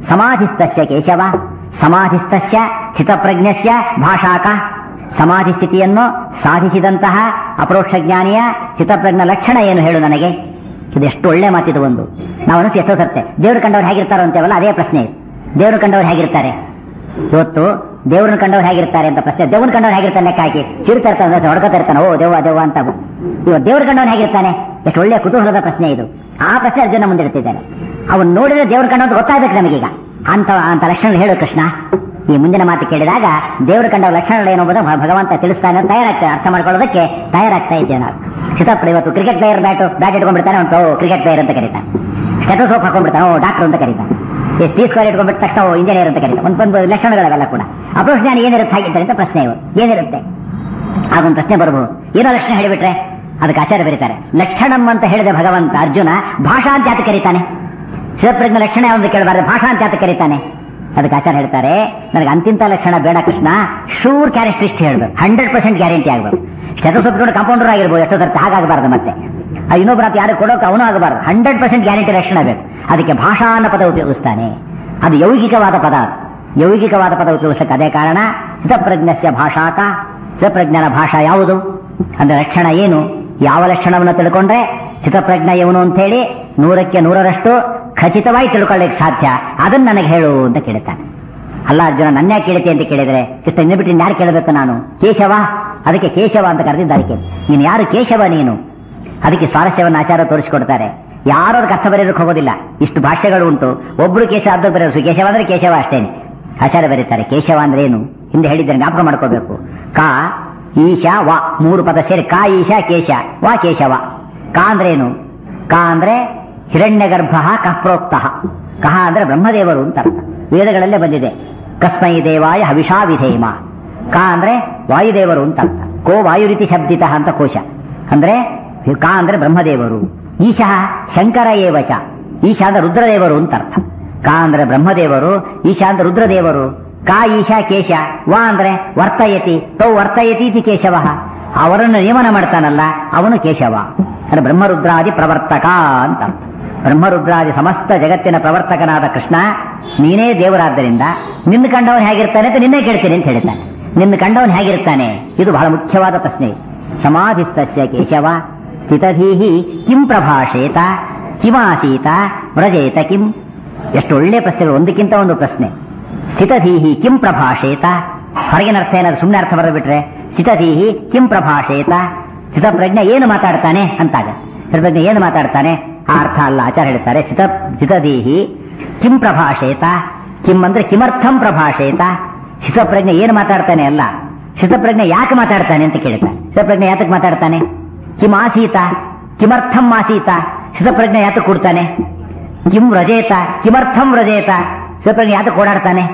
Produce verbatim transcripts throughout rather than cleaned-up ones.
ಸಮಾಧಿಸ್ತಸ್ಯ ಕೇಶವ ಸಮಾಧಿಸ್ತಸ್ಯ ಚಿತ್ತಪ್ರಜ್ಞಸ್ಯ ಭಾಷಾಕ. ಸಮಾಧಿ ಸ್ಥಿತಿಯನ್ನು ಸಾಧಿಸಿದಂತಹ ಅಪರೋಕ್ಷ ಜ್ಞಾನಿಯ ಚಿತ್ತಪ್ರಜ್ಞ ಲಕ್ಷಣ ಏನು ಹೇಳು ನನಗೆ. ಇದು ಎಷ್ಟು ಒಳ್ಳೆ ಮಾತಿದು. ಒಂದು ನಾವು ಅನಿಸಿ ಎಷ್ಟೋ ಸತ್ತೆ ದೇವ್ರು ಕಂಡವ್ರು ಹೇಗಿರ್ತಾರೋ ಅಂತೇವಲ್ಲ, ಅದೇ ಪ್ರಶ್ನೆ. ದೇವ್ರು ಕಂಡವ್ರು ಹೇಗಿರ್ತಾರೆ ಇವತ್ತು? ದೇವ್ರನ್ನ ಕಂಡವ್ರು ಹೇಗಿರ್ತಾರೆ ಅಂತ ಪ್ರಶ್ನೆ. ದೇವ್ರನ್ನ ಕಂಡವ್ರು ಹೇಗಿರ್ತಾನೆ ಲೆಕ್ಕ ಹಾಕಿ ಚಿರುತ್ತಾ ಇರ್ತಾನೆ, ಹೊಡ್ಕೊತಾ ಇರ್ತಾನೆ, ಓ ದೇವ ದೇವ ಅಂತ. ಇವತ್ತು ದೇವ್ರ ಕಂಡವ್ರು ಹೇಗಿರ್ತಾನೆ? ಎಷ್ಟು ಒಳ್ಳೆಯ ಕುತೂಹಲದ ಪ್ರಶ್ನೆ ಇದು. ಆ ಪ್ರಶ್ನೆ ಅರ್ಜುನ ಮುಂದೆ ಇಡ್ತಿದ್ದಾನೆ. ಅವನು ನೋಡಿದ್ರೆ ದೇವ್ರ ಕಂಡವ್ರು ಗೊತ್ತಾಗಬೇಕು ನಮಗೀಗ. ಅಂತ ಅಂತ ಲಕ್ಷಣ ಹೇಳು ಕೃಷ್ಣ. ಈ ಮುಂದಿನ ಮಾತು ಕೇಳಿದಾಗ ದೇವರು ಕಂಡ ಲಕ್ಷಣಗಳೇನು ಭಗವಂತ ತಿಳಿಸ್ತಾನೆ ಅಂತ ತಯಾರಾಗ್ತಾನೆ, ಅರ್ಥ ಮಾಡ್ಕೊಳ್ಳೋದಕ್ಕೆ ತಯಾರಾಗ್ತಾ ಇದ್ದೇವೆ ನಾವು. ಚಿತ್ತಪ್ಪ ಇವತ್ತು ಕ್ರಿಕೆಟ್ ಪ್ಲೇಯರ್ ಬ್ಯಾಟು ಬ್ಯಾಟ್ ಇಟ್ಕೊಂಡ್ಬಿಡ್ತಾನೆ, ಉಂಟು ಕ್ರಿಕೆಟ್ ಪ್ಲೇಯರ್ ಅಂತ ಕರೀತಾನೆ. ಸ್ಟೆಥೋಸ್ಕೋಪ್ ಹಾಕೊಂಡ್ಬಿಡ್ತಾನೆ, ಓ ಡಾಕ್ಟರ್ ಅಂತ ಕರೀತಾನೆ. ಎಷ್ಟು ಟಿ ಸ್ಕ್ವೇರ್ ಇಟ್ಕೊಂಡ್ಬಿಟ್ಟ ತಕ್ಷಣ ಓ ಇಂಜಿನಿಯರ್ ಅಂತ ಕರೀತಾನೆ. ಒಂದು ಒಂದು ಲಕ್ಷಣಗಳವೆಲ್ಲ ಕೂಡ ಅಪ್ರೋಚ್ ಜ್ಞಾನ ಏನಿರುತ್ತೆ ಹಾಗಿರ್ತಾರೆ ಅಂತ ಪ್ರಶ್ನೆ. ಇವು ಏನಿರುತ್ತೆ ಆಗೊಂದು ಪ್ರಶ್ನೆ ಬರಬಹುದು. ಏನೋ ಲಕ್ಷಣ ಹೇಳಿಬಿಟ್ರೆ ಅದಕ್ಕೆ ಆಚಾರ್ಯ ಬರೀತಾರೆ, ಲಕ್ಷಣಂ ಅಂತ ಹೇಳಿದೆ ಭಗವಂತ ಅರ್ಜುನ, ಭಾಷಾ ಅಂತ ಯಾತ ಕರೀತಾನೆ? ಶಿವಪ್ರಜ್ಞ ಲಕ್ಷಣ ಯಾವುದು ಕೇಳಬಾರ್ದು, ಭಾಷಾ ಅಂತ ಯಾತ ಕರೀತಾನೆ? ಅದಕ್ಕೆ ಆಚಾರ್ಯ ಹೇಳ್ತಾರೆ, ನನಗೆ ಅಂತಿಂತ ಲಕ್ಷಣ ಬೇಡ ಕೃಷ್ಣ, ಶೂರ್ ಕ್ಯಾರೆಕ್ಟರಿಸ್ಟ್ ಹೇಳ್ಬೇಕು, ಹಂಡ್ರೆಡ್ ಪರ್ಸೆಂಟ್ ಗ್ಯಾರಂಟಿ ಆಗ್ಬೇಕು. ಸ್ಟೆಥೋಸ್ಕೋಪ್ ಕಾಂಪೌಂಡರ್ ಆಗಿರ್ಬೋದು ಎಷ್ಟೋ ತರ್ತ, ಹಾಗಾಗಬಾರ್ದು. ಮತ್ತೆ ಇನ್ನೊಬ್ಬರ ಯಾರು ಕೊಡೋಕೆ ಅವನು ಆಗಬಾರ್ದು, ಹಂಡ್ರೆಡ್ ಪರ್ಸೆಂಟ್ ಗ್ಯಾರಂಟಿ ಲಕ್ಷಣ ಬೇಕು. ಅದಕ್ಕೆ ಭಾಷಾ ಅನ್ನೋ ಪದ ಉಪಯೋಗಿಸ್ತಾನೆ. ಅದು ಯೌಗಿಕವಾದ ಪದ, ಯೌಗಿಕವಾದ ಪದ ಉಪಯೋಗಿಸಕ್ಕೆ ಅದೇ ಕಾರಣ. ಸ್ಥಿತಪ್ರಜ್ಞಸ್ಯ ಭಾಷಾಕ, ಸ್ಥಿತಪ್ರಜ್ಞನ ಭಾಷಾ ಯಾವುದು ಅಂದ್ರೆ ಲಕ್ಷಣ ಏನು? ಯಾವ ಲಕ್ಷಣವನ್ನು ತಿಳ್ಕೊಂಡ್ರೆ ಸ್ಥಿತಪ್ರಜ್ಞ ಇವನು ಅಂತ ಹೇಳಿ ನೂರಕ್ಕೆ ನೂರರಷ್ಟು ಖಚಿತವಾಗಿ ತಿಳ್ಕೊಳ್ಳಿಕ್ಕೆ ಸಾಧ್ಯ, ಅದನ್ನ ನನಗೆ ಹೇಳು ಅಂತ ಕೇಳ್ತಾನೆ. ಅಲ್ಲ ಅರ್ಜುನ, ನನ್ನ ಕೇಳ್ತಿ ಅಂತ ಕೇಳಿದ್ರೆ ಕೃಷ್ಣ ಇನ್ನು ಬಿಟ್ಟು ಯಾರು ಕೇಳಬೇಕು ನಾನು? ಕೇಶವ. ಅದಕ್ಕೆ ಕೇಶವ ಅಂತ ಕರೆದಿದ್ದಾರೆ. ಕೇಳಿ ನೀನು ಯಾರು ಕೇಶವ ನೀನು? ಅದಕ್ಕೆ ಸ್ವಾರಸ್ಯವನ್ನು ಆಚಾರ್ಯ ತೋರಿಸಿಕೊಡ್ತಾರೆ. ಯಾರು ಅದಕ್ಕೆ ಅರ್ಥ ಬರೆಯೋದಕ್ಕೆ ಹೋಗೋದಿಲ್ಲ. ಇಷ್ಟು ಭಾಷೆಗಳು ಉಂಟು, ಒಬ್ರು ಕೇಶವ ಅರ್ಧ ಬರೆಯೋದು. ಕೇಶವ ಅಂದ್ರೆ ಕೇಶವ ಅಷ್ಟೇನೆ. ಆಚಾರ್ಯ ಬರೀತಾರೆ ಕೇಶವ ಅಂದ್ರೆ ಏನು ಹಿಂದೆ ಹೇಳಿದ್ದೇನೆ, ಜ್ಞಾಪಕ ಮಾಡ್ಕೋಬೇಕು. ಕಾ ಈಶ ವಾ, ಮೂರು ಪದ ಸೇರಿ ಕಾ ಈಶ ಕೇಶ ವಾ ಕೇಶವ. ಕಾ ಅಂದ್ರೆ ಏನು? ಕಾ ಅಂದ್ರೆ ಹಿರಣ್ಯ ಗರ್ಭ ಕಃ ಪ್ರೋಕ್ತ. ಕಹ ಅಂದ್ರೆ ಬ್ರಹ್ಮದೇವರು ಅಂತ ಅರ್ಥ, ವೇದಗಳಲ್ಲೇ ಬಂದಿದೆ. ಕಸ್ಮೈ ದೇವಾಯ ಹವಿಷಾ ವಿಧೇಮ. ಕಾ ಅಂದ್ರೆ ವಾಯುದೇವರು ಅಂತ ಅರ್ಥ. ಕೋ ವಾಯುರೀತಿ ಶಬ್ದಿತ ಅಂತ ಕೋಶ ಅಂದ್ರೆ ಕಾ ಅಂದ್ರೆ ಬ್ರಹ್ಮದೇವರು. ಈಶಃ ಶಂಕರ ಏವಚ, ಈಶಾ ಅಂದ್ರೆ ರುದ್ರದೇವರು ಅಂತ ಅರ್ಥ. ಕಾ ಅಂದ್ರೆ ಬ್ರಹ್ಮದೇವರು, ಈಶಾ ಅಂದ್ರೆ ರುದ್ರದೇವರು. ಕಾ ಈಶಾ ಕೇಶ. ವಾ ಅಂದ್ರೆ ವರ್ತಯತಿ, ತೌ ವರ್ತಯತಿ ಇತಿ ಕೇಶವ. ಅವರನ್ನು ನಿಯಮನ ಮಾಡ್ತಾನಲ್ಲ ಅವನು ಕೇಶವ. ಅಂದ್ರೆ ಬ್ರಹ್ಮರುದ್ರಾದಿ ಪ್ರವರ್ತಕ ಅಂತ ಅರ್ಥ. ಬ್ರಹ್ಮರುದ್ರಾದಿ ಸಮಸ್ತ ಜಗತ್ತಿನ ಪ್ರವರ್ತಕನಾದ ಕೃಷ್ಣ ನೀನೇ ದೇವರಾದ್ದರಿಂದ ನಿನ್ನ ಕಂಡವನು ಹೇಗಿರ್ತಾನೆ ಅಂತ ನಿನ್ನೆ ಕೇಳ್ತೀನಿ ಅಂತ ಹೇಳ್ತಾನೆ. ನಿನ್ನ ಕಂಡವನು ಹೇಗಿರ್ತಾನೆ ಇದು ಬಹಳ ಮುಖ್ಯವಾದ ಪ್ರಶ್ನೆ. ಸಮಾಧಿಸ್ತಸ್ಯ ಕೇಶವ ಸ್ಥಿತಧೀಹಿ ಕಿಂ ಪ್ರಭಾಷೇತ ಕಿಮಾಸೀತ ವ್ರಜೇತ ಕಿಂ. ಎಷ್ಟು ಒಳ್ಳೆ ಪ್ರಶ್ನೆಗಳು, ಒಂದಕ್ಕಿಂತ ಒಂದು ಪ್ರಶ್ನೆ. ಸ್ಥಿತಧೀಹಿ ಕಿಂ ಪ್ರಭಾಷೇತ, ಹೊರಗಿನ ಅರ್ಥ ಏನಾದ್ರು ಸುಮ್ಮನೆ ಅರ್ಥ ಬರಬಿಟ್ರೆ ಸ್ಥಿತಧೀಹಿ ಕಿಂ ಪ್ರಭಾಷೇತ, ಸ್ಥಿತಪ್ರಜ್ಞೆ ಏನು ಮಾತಾಡ್ತಾನೆ ಅಂತಾಗ. ಸ್ಥಿತಪ್ರಜ್ಞೆ ಏನು ಮಾತಾಡ್ತಾನೆ ಆ ಅರ್ಥ ಅಲ್ಲ. ಆಚಾರ್ಯ ಹೇಳ್ತಾರೆ ಸ್ಥಿತ ಸ್ಥಿತಧೀಹಿ ಕಿಂ ಪ್ರಭಾಷೇತ. ಕಿಂ ಅಂದ್ರೆ ಕಿಮರ್ಥಂ ಪ್ರಭಾಷೇತ. ಸ್ಥಿತಪ್ರಜ್ಞೆ ಏನು ಮಾತಾಡ್ತಾನೆ ಅಲ್ಲ, ಸ್ಥಿತಪ್ರಜ್ಞೆ ಯಾಕೆ ಮಾತಾಡ್ತಾನೆ ಅಂತ ಕೇಳ್ತಾನೆ. ಸ್ಥಿತಪ್ರಜ್ಞೆ ಯಾತಕ್ಕೆ ಮಾತಾಡ್ತಾನೆ? ಕಿಂ ಆಸೀತ ಕಿಮರ್ಥಂ ಆಸೀತ. ಸ್ಥಿತಪ್ರಜ್ಞೆ ಯಾತಕ್ಕೆ ಕೊಡ್ತಾನೆ? ಕಿಂ ವ್ರಜೇತ ಕಿಮರ್ಥಂ ವ್ರಜೇತ. ಸ್ಥಿತಪ್ರಜ್ಞೆ ಯಾತಕ್ಕೆ ಓಡಾಡ್ತಾನೆ?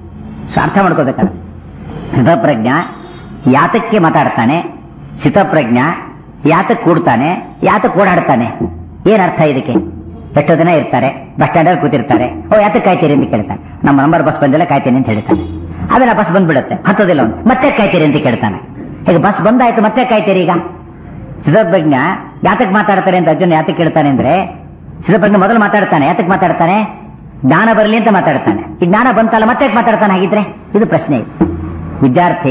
ಅರ್ಥ ಮಾಡ್ಕೋಬೇಕಲ್ಲ. ಸ್ಥಿತಪ್ರಜ್ಞ ಯಾತಕ್ಕೆ ಮಾತಾಡ್ತಾನೆ, ಸ್ಥಿತಪ್ರಜ್ಞ ಯಾತಕ್ಕೆ ಕೂಡ್ತಾನೆ, ಯಾತಕ್ಕೆ ಓಡಾಡ್ತಾನೆ, ಏನರ್ಥ ಇದಕ್ಕೆ? ಎಷ್ಟೋ ದಿನ ಇರ್ತಾರೆ, ಬಸ್ ಸ್ಟ್ಯಾಂಡಲ್ಲಿ ಕೂತಿರ್ತಾರೆ. ಓ ಯಾತಕ್ಕೆ ಕಾಯ್ತೀರಿ ಅಂತ ಕೇಳ್ತಾನೆ. ನಮ್ಮ ನಂಬರ್ ಬಸ್ ಬಂದಿಲ್ಲ ಕಾಯ್ತೀನಿ ಅಂತ ಹೇಳ್ತಾನೆ. ಆಮೇಲೆ ಬಸ್ ಬಂದ್ಬಿಡುತ್ತೆ, ಹತ್ತದಿಲ್ಲ ಅವನು, ಮತ್ತೆ ಕಾಯ್ತೀರಿ ಅಂತ ಕೇಳ್ತಾನೆ. ಈಗ ಬಸ್ ಬಂದಾಯ್ತು ಮತ್ತೆ ಕಾಯ್ತೀರಿ. ಈಗ ಸ್ಥಿತಪ್ರಜ್ಞ ಯಾತಕ್ಕೆ ಮಾತಾಡ್ತಾರೆ ಅಂತ ಅರ್ಜುನ ಯಾತಕ್ಕೆ ಕೇಳ್ತಾನೆ ಅಂದ್ರೆ, ಸ್ಥಿತಪ್ರಜ್ಞ ಮೊದಲು ಮಾತಾಡ್ತಾನೆ, ಯಾತಕ್ಕೆ ಮಾತಾಡ್ತಾನೆ? ಜ್ಞಾನ ಬರಲಿ ಅಂತ ಮಾತಾಡ್ತಾನೆ. ಈ ಜ್ಞಾನ ಬಂತಲ್ಲ ಮತ್ತೆ ಯಾಕೆ ಮಾತಾಡ್ತಾನೆ ಹಾಗಿದ್ರೆ? ಇದು ಪ್ರಶ್ನೆ. ವಿದ್ಯಾರ್ಥಿ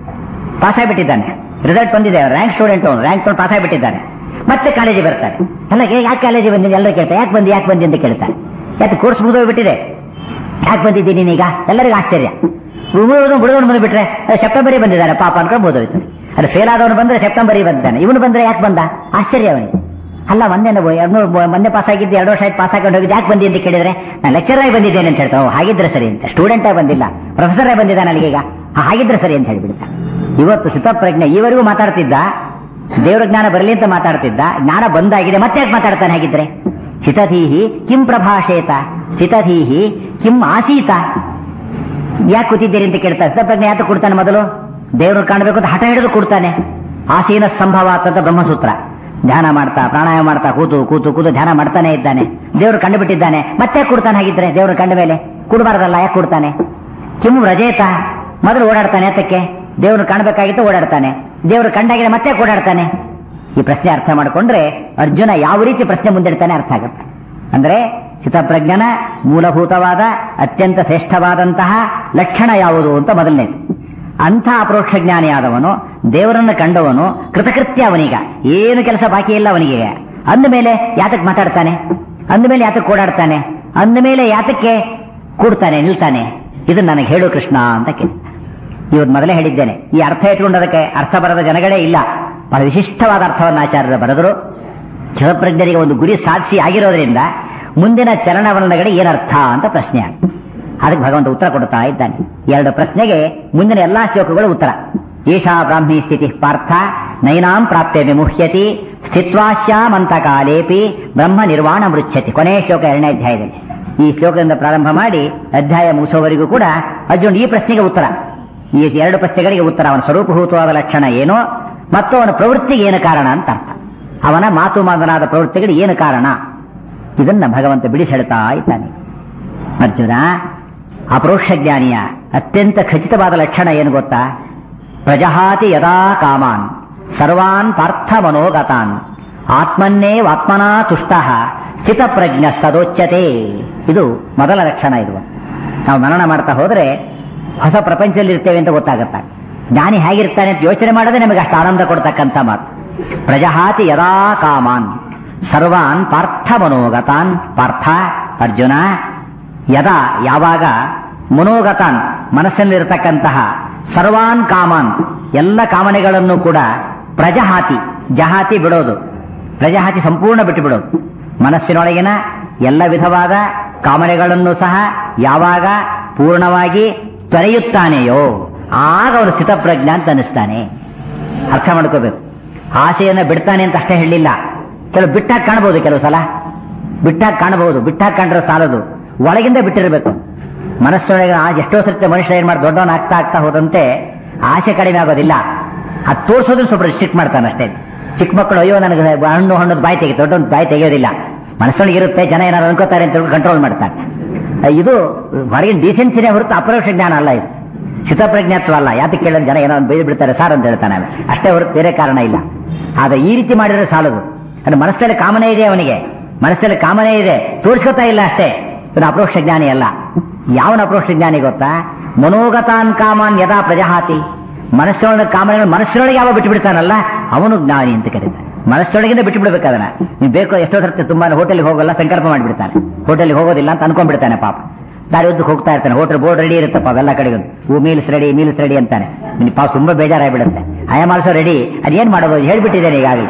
ಪಾಸ್ ಆಗಿಬಿಟ್ಟಿದ್ದಾನೆ, ರಿಸಲ್ಟ್ ಬಂದಿದೆ, ರ್ಯಾಂಕ್ ಸ್ಟೂಡೆಂಟ್, ರ್ಯಾಂಕ್ ತೊಗೊಂಡು ಪಾಸ್ ಆಗಿಬಿಟ್ಟಿದ್ದಾನೆ. ಮತ್ತೆ ಕಾಲೇಜಿಗೆ ಬರ್ತಾರೆ. ಎಲ್ಲ ಯಾಕೆ ಕಾಲೇಜಿಗೆ ಬಂದಿದೆ ಎಲ್ಲರೂ ಕೇಳ್ತಾರೆ, ಯಾಕೆ ಬಂದಿ ಯಾಕೆ ಬಂದಿ ಅಂತ ಕೇಳ್ತಾರೆ. ಯಾಕೆ ಕೋರ್ಸ್ ಮುಗಿದೋಗ್ಬಿಟ್ಟಿದೆ, ಯಾಕೆ ಬಂದಿದ್ದೀನಿ ನೀನೀಗ? ಎಲ್ಲರಿಗೂ ಆಶ್ಚರ್ಯ. ಬಿಡೋದು ಬಿಡೋದು ಬಂದುಬಿಟ್ರೆ ಸೆಪ್ಟೆಂಬರಿಗೆ ಬಂದಿದ್ದಾನೆ ಪಾಪ ಅನ್ಕೊಂಡು ಬೋದೋಯ್ತು. ಅದು ಫೇಲ್ ಆದವನು ಬಂದ್ರೆ ಸೆಪ್ಟೆಂಬರಿಗೆ ಬಂದಿದ್ದಾನೆ, ಇವನು ಬಂದ್ರೆ ಯಾಕೆ ಬಂದ? ಆಶ್ಚರ್ಯ ಅವನಿಗೆ. ಅಲ್ಲ ಮೊನ್ನೆ ಎರಡು ಮೊನ್ನೆ ಪಾಸ್ ಆಗಿದ್ದು ಎರಡು ವರ್ಷ ಆಯ್ತು ಪಾಸ್ ಹಾಕೊಂಡು ಹೋಗಿದ್ದು, ಯಾಕೆ ಬಂದಿ ಅಂತ ಕೇಳಿದ್ರೆ ನಾನು ಲೆಕ್ಚರ್ ಆಗಿ ಬಂದಿದ್ದೇನೆ ಅಂತ ಹೇಳ್ತಾವೆ. ಹಾಗಿದ್ರೆ ಸರಿ ಅಂತ. ಸ್ಟೂಡೆಂಟ್ ಆಗಿ ಬಂದಿಲ್ಲ, ಪ್ರೊಫೆಸರ್ ಆಗಿ ಬಂದಿದ್ದಾನೆ ಅಲ್ಲಿಗೀಗ, ಹಾಗಿದ್ರೆ ಸರಿ ಅಂತ ಹೇಳ್ಬಿಡ್ತ. ಇವತ್ತು ಸ್ಥಿತಪ್ರಜ್ಞೆ ಈವರೆಗೂ ಮಾತಾಡ್ತಿದ್ದ, ದೇವ್ರ ಜ್ಞಾನ ಬರಲಿ ಅಂತ ಮಾತಾಡ್ತಿದ್ದ, ಜ್ಞಾನ ಬಂದಾಗಿದೆ ಮತ್ತೆ ಯಾಕೆ ಮಾತಾಡ್ತಾನೆ ಹಾಗಿದ್ರೆ? ಸ್ಥಿತಧೀಹಿ ಕಿಂ ಪ್ರಭಾಷೇತ ಸ್ಥಿತಧೀಹಿ ಕಿಂ ಆಸೀತ. ಯಾಕೆ ಕೂತಿದ್ದೀರಿ ಅಂತ ಕೇಳ್ತಾರೆ. ಸ್ಥಿತಪ್ರಜ್ಞೆ ಯಾಕೆ ಕೊಡ್ತಾನೆ? ಮೊದಲು ದೇವ್ರನ್ನ ಕಾಣಬೇಕು ಅಂತ ಹಠ ಹಿಡಿದು ಕೊಡ್ತಾನೆ. ಆಸೀನ ಸಂಭವ ಅಂತ ಬ್ರಹ್ಮಸೂತ್ರ. ಧ್ಯಾನ ಮಾಡ್ತಾ ಪ್ರಾಣಾಯಾಮ ಮಾಡ್ತಾ ಕೂತು ಕೂತು ಕೂತು ಧ್ಯಾನ ಮಾಡ್ತಾನೆ ಇದ್ದಾನೆ. ದೇವ್ರು ಕಂಡು ಬಿಟ್ಟಿದ್ದಾನೆ, ಮತ್ತೆ ಕೊಡ್ತಾನೆ ಹಾಗಿದ್ರೆ? ದೇವ್ರು ಕಂಡ ಮೇಲೆ ಕೊಡಬಾರ್ದಲ್ಲ, ಯಾಕೆ ಕೊಡ್ತಾನೆ? ಕಿಂ ವ್ರಜೇತ, ಮೊದಲು ಓಡಾಡ್ತಾನೆ. ಅದಕ್ಕೆ ದೇವ್ರು ಕಾಣಬೇಕಾಗಿತ್ತು ಓಡಾಡ್ತಾನೆ, ದೇವ್ರು ಕಂಡಾಗಿದೆ ಮತ್ತೆ ಓಡಾಡ್ತಾನೆ. ಈ ಪ್ರಶ್ನೆ ಅರ್ಥ ಮಾಡಿಕೊಂಡ್ರೆ ಅರ್ಜುನ ಯಾವ ರೀತಿ ಪ್ರಶ್ನೆ ಮುಂದಿಡ್ತಾನೆ ಅರ್ಥ ಆಗುತ್ತೆ. ಅಂದ್ರೆ ಸ್ಥಿತಪ್ರಜ್ಞನ ಮೂಲಭೂತವಾದ ಅತ್ಯಂತ ಶ್ರೇಷ್ಠವಾದಂತಹ ಲಕ್ಷಣ ಯಾವುದು ಅಂತ ಮೊದಲನೇದು. ಅಂಥ ಅಪರೋಕ್ಷ ಜ್ಞಾನಿಯಾದವನು, ದೇವರನ್ನು ಕಂಡವನು, ಕೃತಕೃತ್ಯ ಅವನೀಗ ಏನು ಕೆಲಸ ಬಾಕಿ ಇಲ್ಲ ಅವನಿಗೆ. ಅಂದಮೇಲೆ ಯಾತಕ್ಕೆ ಮಾತಾಡ್ತಾನೆ, ಅಂದಮೇಲೆ ಯಾತಕ್ಕೆ ಓಡಾಡ್ತಾನೆ, ಅಂದಮೇಲೆ ಯಾತಕ್ಕೆ ಕೂಡ್ತಾನೆ ನಿಲ್ತಾನೆ, ಇದನ್ನ ನನಗೆ ಹೇಳು ಕೃಷ್ಣ ಅಂತ ಕೇಳಿ. ಇವತ್ತು ಮೊದಲೇ ಹೇಳಿದ್ದೇನೆ, ಈ ಅರ್ಥ ಇಟ್ಕೊಂಡದಕ್ಕೆ ಅರ್ಥ ಬರದ ಜನಗಳೇ ಇಲ್ಲ. ಬಹಳ ವಿಶಿಷ್ಟವಾದ ಅರ್ಥವನ್ನು ಆಚಾರ್ಯರು ಬರೆದರು. ಸ್ಥಿತಪ್ರಜ್ಞರಿಗೆ ಒಂದು ಗುರಿ ಸಾಧಿಸಿ ಆಗಿರೋದ್ರಿಂದ ಮುಂದಿನ ಚಲನವಲನಗಳಿಗೆ ಏನರ್ಥ ಅಂತ ಪ್ರಶ್ನೆ ಆಗ, ಅದಕ್ಕೆ ಭಗವಂತ ಉತ್ತರ ಕೊಡ್ತಾ ಇದ್ದಾನೆ. ಎರಡು ಪ್ರಶ್ನೆಗೆ ಮುಂದಿನ ಎಲ್ಲಾ ಶ್ಲೋಕಗಳು ಉತ್ತರ. ಏಷಾ ಬ್ರಾಹ್ಮಿ ಸ್ಥಿತಿ ಪಾರ್ಥ ನೈನಾಂ ಪ್ರಾಪ್ತೆ ವಿಮುಹ್ಯತಿ ಸ್ಥಿತ್ವಾಶ್ಯಾಮಂತ ಕಾಲೇಪಿ ಬ್ರಹ್ಮ ನಿರ್ವಾಣ ಮೃಚ್ಛತಿ. ಕೊನೆಯ ಶ್ಲೋಕ ಎರಡನೇ ಅಧ್ಯಾಯದಲ್ಲಿ. ಈ ಶ್ಲೋಕದಿಂದ ಪ್ರಾರಂಭ ಮಾಡಿ ಅಧ್ಯಾಯ ಮುಗಿಸೋವರೆಗೂ ಕೂಡ ಅರ್ಜುನ್ ಈ ಪ್ರಶ್ನೆಗೆ ಉತ್ತರ, ಈ ಎರಡು ಪ್ರಶ್ನೆಗಳಿಗೆ ಉತ್ತರ. ಅವನ ಸ್ವರೂಪಭೂತವಾದ ಲಕ್ಷಣ ಏನೋ ಮತ್ತು ಅವನ ಪ್ರವೃತ್ತಿಗೆ ಏನು ಕಾರಣ ಅಂತ ಅರ್ಥ. ಅವನ ಮಾತು ಮಾತನಾದ ಪ್ರವೃತ್ತಿಗಳು ಏನು ಕಾರಣ, ಇದನ್ನ ಭಗವಂತ ಬಿಡಿಸೆಡ್ತಾ ಇದ್ದಾನೆ. ಅರ್ಜುನ, ಅಪರೋಕ್ಷ ಜ್ಞಾನಿಯ ಅತ್ಯಂತ ಖಚಿತವಾದ ಲಕ್ಷಣ ಏನು ಗೊತ್ತಾ? ಪ್ರಜಹಾತಿ ಯದಾ ಕಾಮಾನ್ ಸರ್ವಾನ್ ಪಾರ್ಥ ಮನೋಗತಾನ್ ಆತ್ಮನ್ನೇ ಆತ್ಮನಾ ತುಷ್ಟ ಸ್ಥಿತಪ್ರಜ್ಞಸ್ತದೋಚ್ಯತೆ. ಇದು ಮೊದಲ ಲಕ್ಷಣ. ಇದು ನಾವು ಮನನ ಮಾಡ್ತಾ ಹೋದ್ರೆ ಹೊಸ ಪ್ರಪಂಚದಲ್ಲಿ ಇರ್ತೇವೆ ಅಂತ ಗೊತ್ತಾಗುತ್ತ. ಜ್ಞಾನಿ ಹೇಗಿರ್ತಾನೆ ಅಂತ ಯೋಚನೆ ಮಾಡದೆ ನಮಗೆ ಅಷ್ಟು ಆನಂದ ಕೊಡ್ತಕ್ಕಂಥ ಮಾತು. ಪ್ರಜಹಾತಿ ಯದಾ ಕಾಮಾನ್ ಸರ್ವಾನ್ ಪಾರ್ಥ ಮನೋಗತಾನ್. ಪಾರ್ಥ ಅರ್ಜುನ, ಯದಾ ಯಾವಾಗ, ಮನೋಗತಾನ್ ಮನಸ್ಸಲ್ಲಿರತಕ್ಕಂತಹ, ಸರ್ವಾನ್ ಕಾಮಾನ್ ಎಲ್ಲ ಕಾಮನೆಗಳನ್ನು ಕೂಡ, ಪ್ರಜಹಾತಿ ಜಹಾತಿ ಬಿಡೋದು, ಪ್ರಜಹಾತಿ ಸಂಪೂರ್ಣ ಬಿಟ್ಟು ಬಿಡೋದು. ಮನಸ್ಸಿನೊಳಗಿನ ಎಲ್ಲ ವಿಧವಾದ ಕಾಮನೆಗಳನ್ನು ಸಹ ಯಾವಾಗ ಪೂರ್ಣವಾಗಿ ತೊರೆಯುತ್ತಾನೆಯೋ ಆಗ ಅವನು ಸ್ಥಿತಪ್ರಜ್ಞ ಅಂತ ಅನಿಸ್ತಾನೆ. ಅರ್ಥ ಮಾಡ್ಕೋಬೇಕು. ಆಸೆಯನ್ನು ಬಿಡ್ತಾನೆ ಅಂತ ಅಷ್ಟೇ ಹೇಳಲಿಲ್ಲ. ಕೆಲವು ಬಿಟ್ಟಾಗ ಕಾಣಬಹುದು, ಕೆಲವು ಸಲ ಬಿಟ್ಟಾಗ ಕಾಣಬಹುದು. ಬಿಟ್ಟಾಗ ಕಂಡ್ರೆ ಸಾಲದು, ಒಳಗಿಂದ ಬಿಟ್ಟಿರಬೇಕು. ಮನಸ್ಸೊಳಗೆ ಎಷ್ಟೋ ಸತ್ಯ ಮನುಷ್ಯ ಏನ್ ಮಾಡಿ ದೊಡ್ಡವನ್ ಆಗ್ತಾ ಆಗ್ತಾ ಹೋದಂತೆ ಆಸೆ ಕಡಿಮೆ ಆಗೋದಿಲ್ಲ. ಅದು ತೋರಿಸೋದನ್ನು ಸ್ವಲ್ಪ ಸ್ಟ್ರಿಕ್ಟ್ ಮಾಡ್ತಾನೆ ಅಷ್ಟೇ. ಚಿಕ್ಕ ಮಕ್ಕಳು ಅಯ್ಯೋ ನನಗೆ ಹಣ್ಣು ಹಣ್ಣು ಬಾಯಿ ತೆಗಿ, ದೊಡ್ಡವನ್ ಬಾಯಿ ತೆಗೆಯೋದಿಲ್ಲ. ಮನಸ್ಸೊಳಗೆ ಇರುತ್ತೆ, ಜನ ಏನಾದ್ರು ಅನ್ಕೋತಾರೆ ಅಂತ ಕಂಟ್ರೋಲ್ ಮಾಡ್ತಾರೆ. ಇದು ಹೊರಗಿನ ಡಿಸೆನ್ಸಿನೇ ಹೊರತು ಅಪರೋಕ್ಷ ಜ್ಞಾನ ಅಲ್ಲ. ಇದು ಸ್ಥಿತಪ್ರಜ್ಞತ್ವ ಅಲ್ಲ. ಯಾತಕ್ಕೆ ಕೇಳಿದ್ರೆ ಜನ ಏನೋ ಬೈದು ಬಿಡ್ತಾರೆ ಸಾರ್ ಅಂತ ಹೇಳ್ತಾನೆ, ಅಷ್ಟೇ ಹೊರತು ಬೇರೆ ಕಾರಣ ಇಲ್ಲ. ಆದ್ರೆ ಈ ರೀತಿ ಮಾಡಿದ್ರೆ ಸಾಲದು. ಅಂದ್ರೆ ಮನಸ್ಸಲ್ಲಿ ಕಾಮನೆ ಇದೆ, ಅವನಿಗೆ ಮನಸ್ಸಲ್ಲಿ ಕಾಮನೆ ಇದೆ, ತೋರಿಸ್ಕೊತಾ ಇಲ್ಲ ಅಷ್ಟೇ. ಇವನು ಅಪರೋಕ್ಷ ಜ್ಞಾನಿ ಅಲ್ಲ. ಯಾವನ ಅಪರೋಕ್ಷ ಜ್ಞಾನಿ ಗೊತ್ತಾ? ಮನೋಗತಾನ್ ಕಾಮಾನ್ ಯದಾ ಪ್ರಜಹಾತಿ. ಮನಸ್ಸಿನೊಳಗೆ ಕಾಮನೆಗಳು ಮನಸ್ಸಿನೊಳಗೆ ಯಾವ ಬಿಟ್ಟು ಬಿಡ್ತಾನಲ್ಲ ಅವನು ಜ್ಞಾನಿ ಅಂತ ಕರೀತಾರೆ. ಮನಸ್ಸೊಳಗಿಂದ ಬಿಟ್ಟು ಬಿಡ್ಬೇಕಾದನ್ನ. ನೀವು ಬೇಕು ಎಷ್ಟೋ ಸರ್ತಿ ತುಂಬಾ ಹೋಟೆಲ್ಗೆ ಹೋಗಲ್ಲ, ಸಂಕಲ್ಪ ಮಾಡಿಬಿಡ್ತಾನೆ. ಹೋಟೆಲ್ಗೆ ಹೋಗೋದಿಲ್ಲ ಅಂತ ಅನ್ಕೊಂಡ್ಬಿಡ್ತಾನೆ ಪಾಪ. ದಾರಿ ಉದ್ದಕ್ಕೆ ಹೋಗ್ತಾ ಇರ್ತಾನೆ, ಹೋಟೆಲ್ ಬೋರ್ಡ್ ರೆಡಿ ಇರುತ್ತಪ್ಪ ಎಲ್ಲ ಕಡೆಗೂ, ಹೂ ಮೀಲ್ಸ್ ರೆಡಿ ಮೀಲ್ಸ್ ರೆಡಿ ಅಂತಾನೆ. ನಿನ್ ಪಾಪ ತುಂಬಾ ಬೇಜಾರಾಗ್ಬಿಡುತ್ತೆ. ಐ ಆಮ್ ಆಲ್ಸೋ ರೆಡಿ, ಅದೇನ್ ಮಾಡೋದು ಹೇಳ್ಬಿಟ್ಟಿದ್ದೇನೆ ಈಗಾಗಲೇ,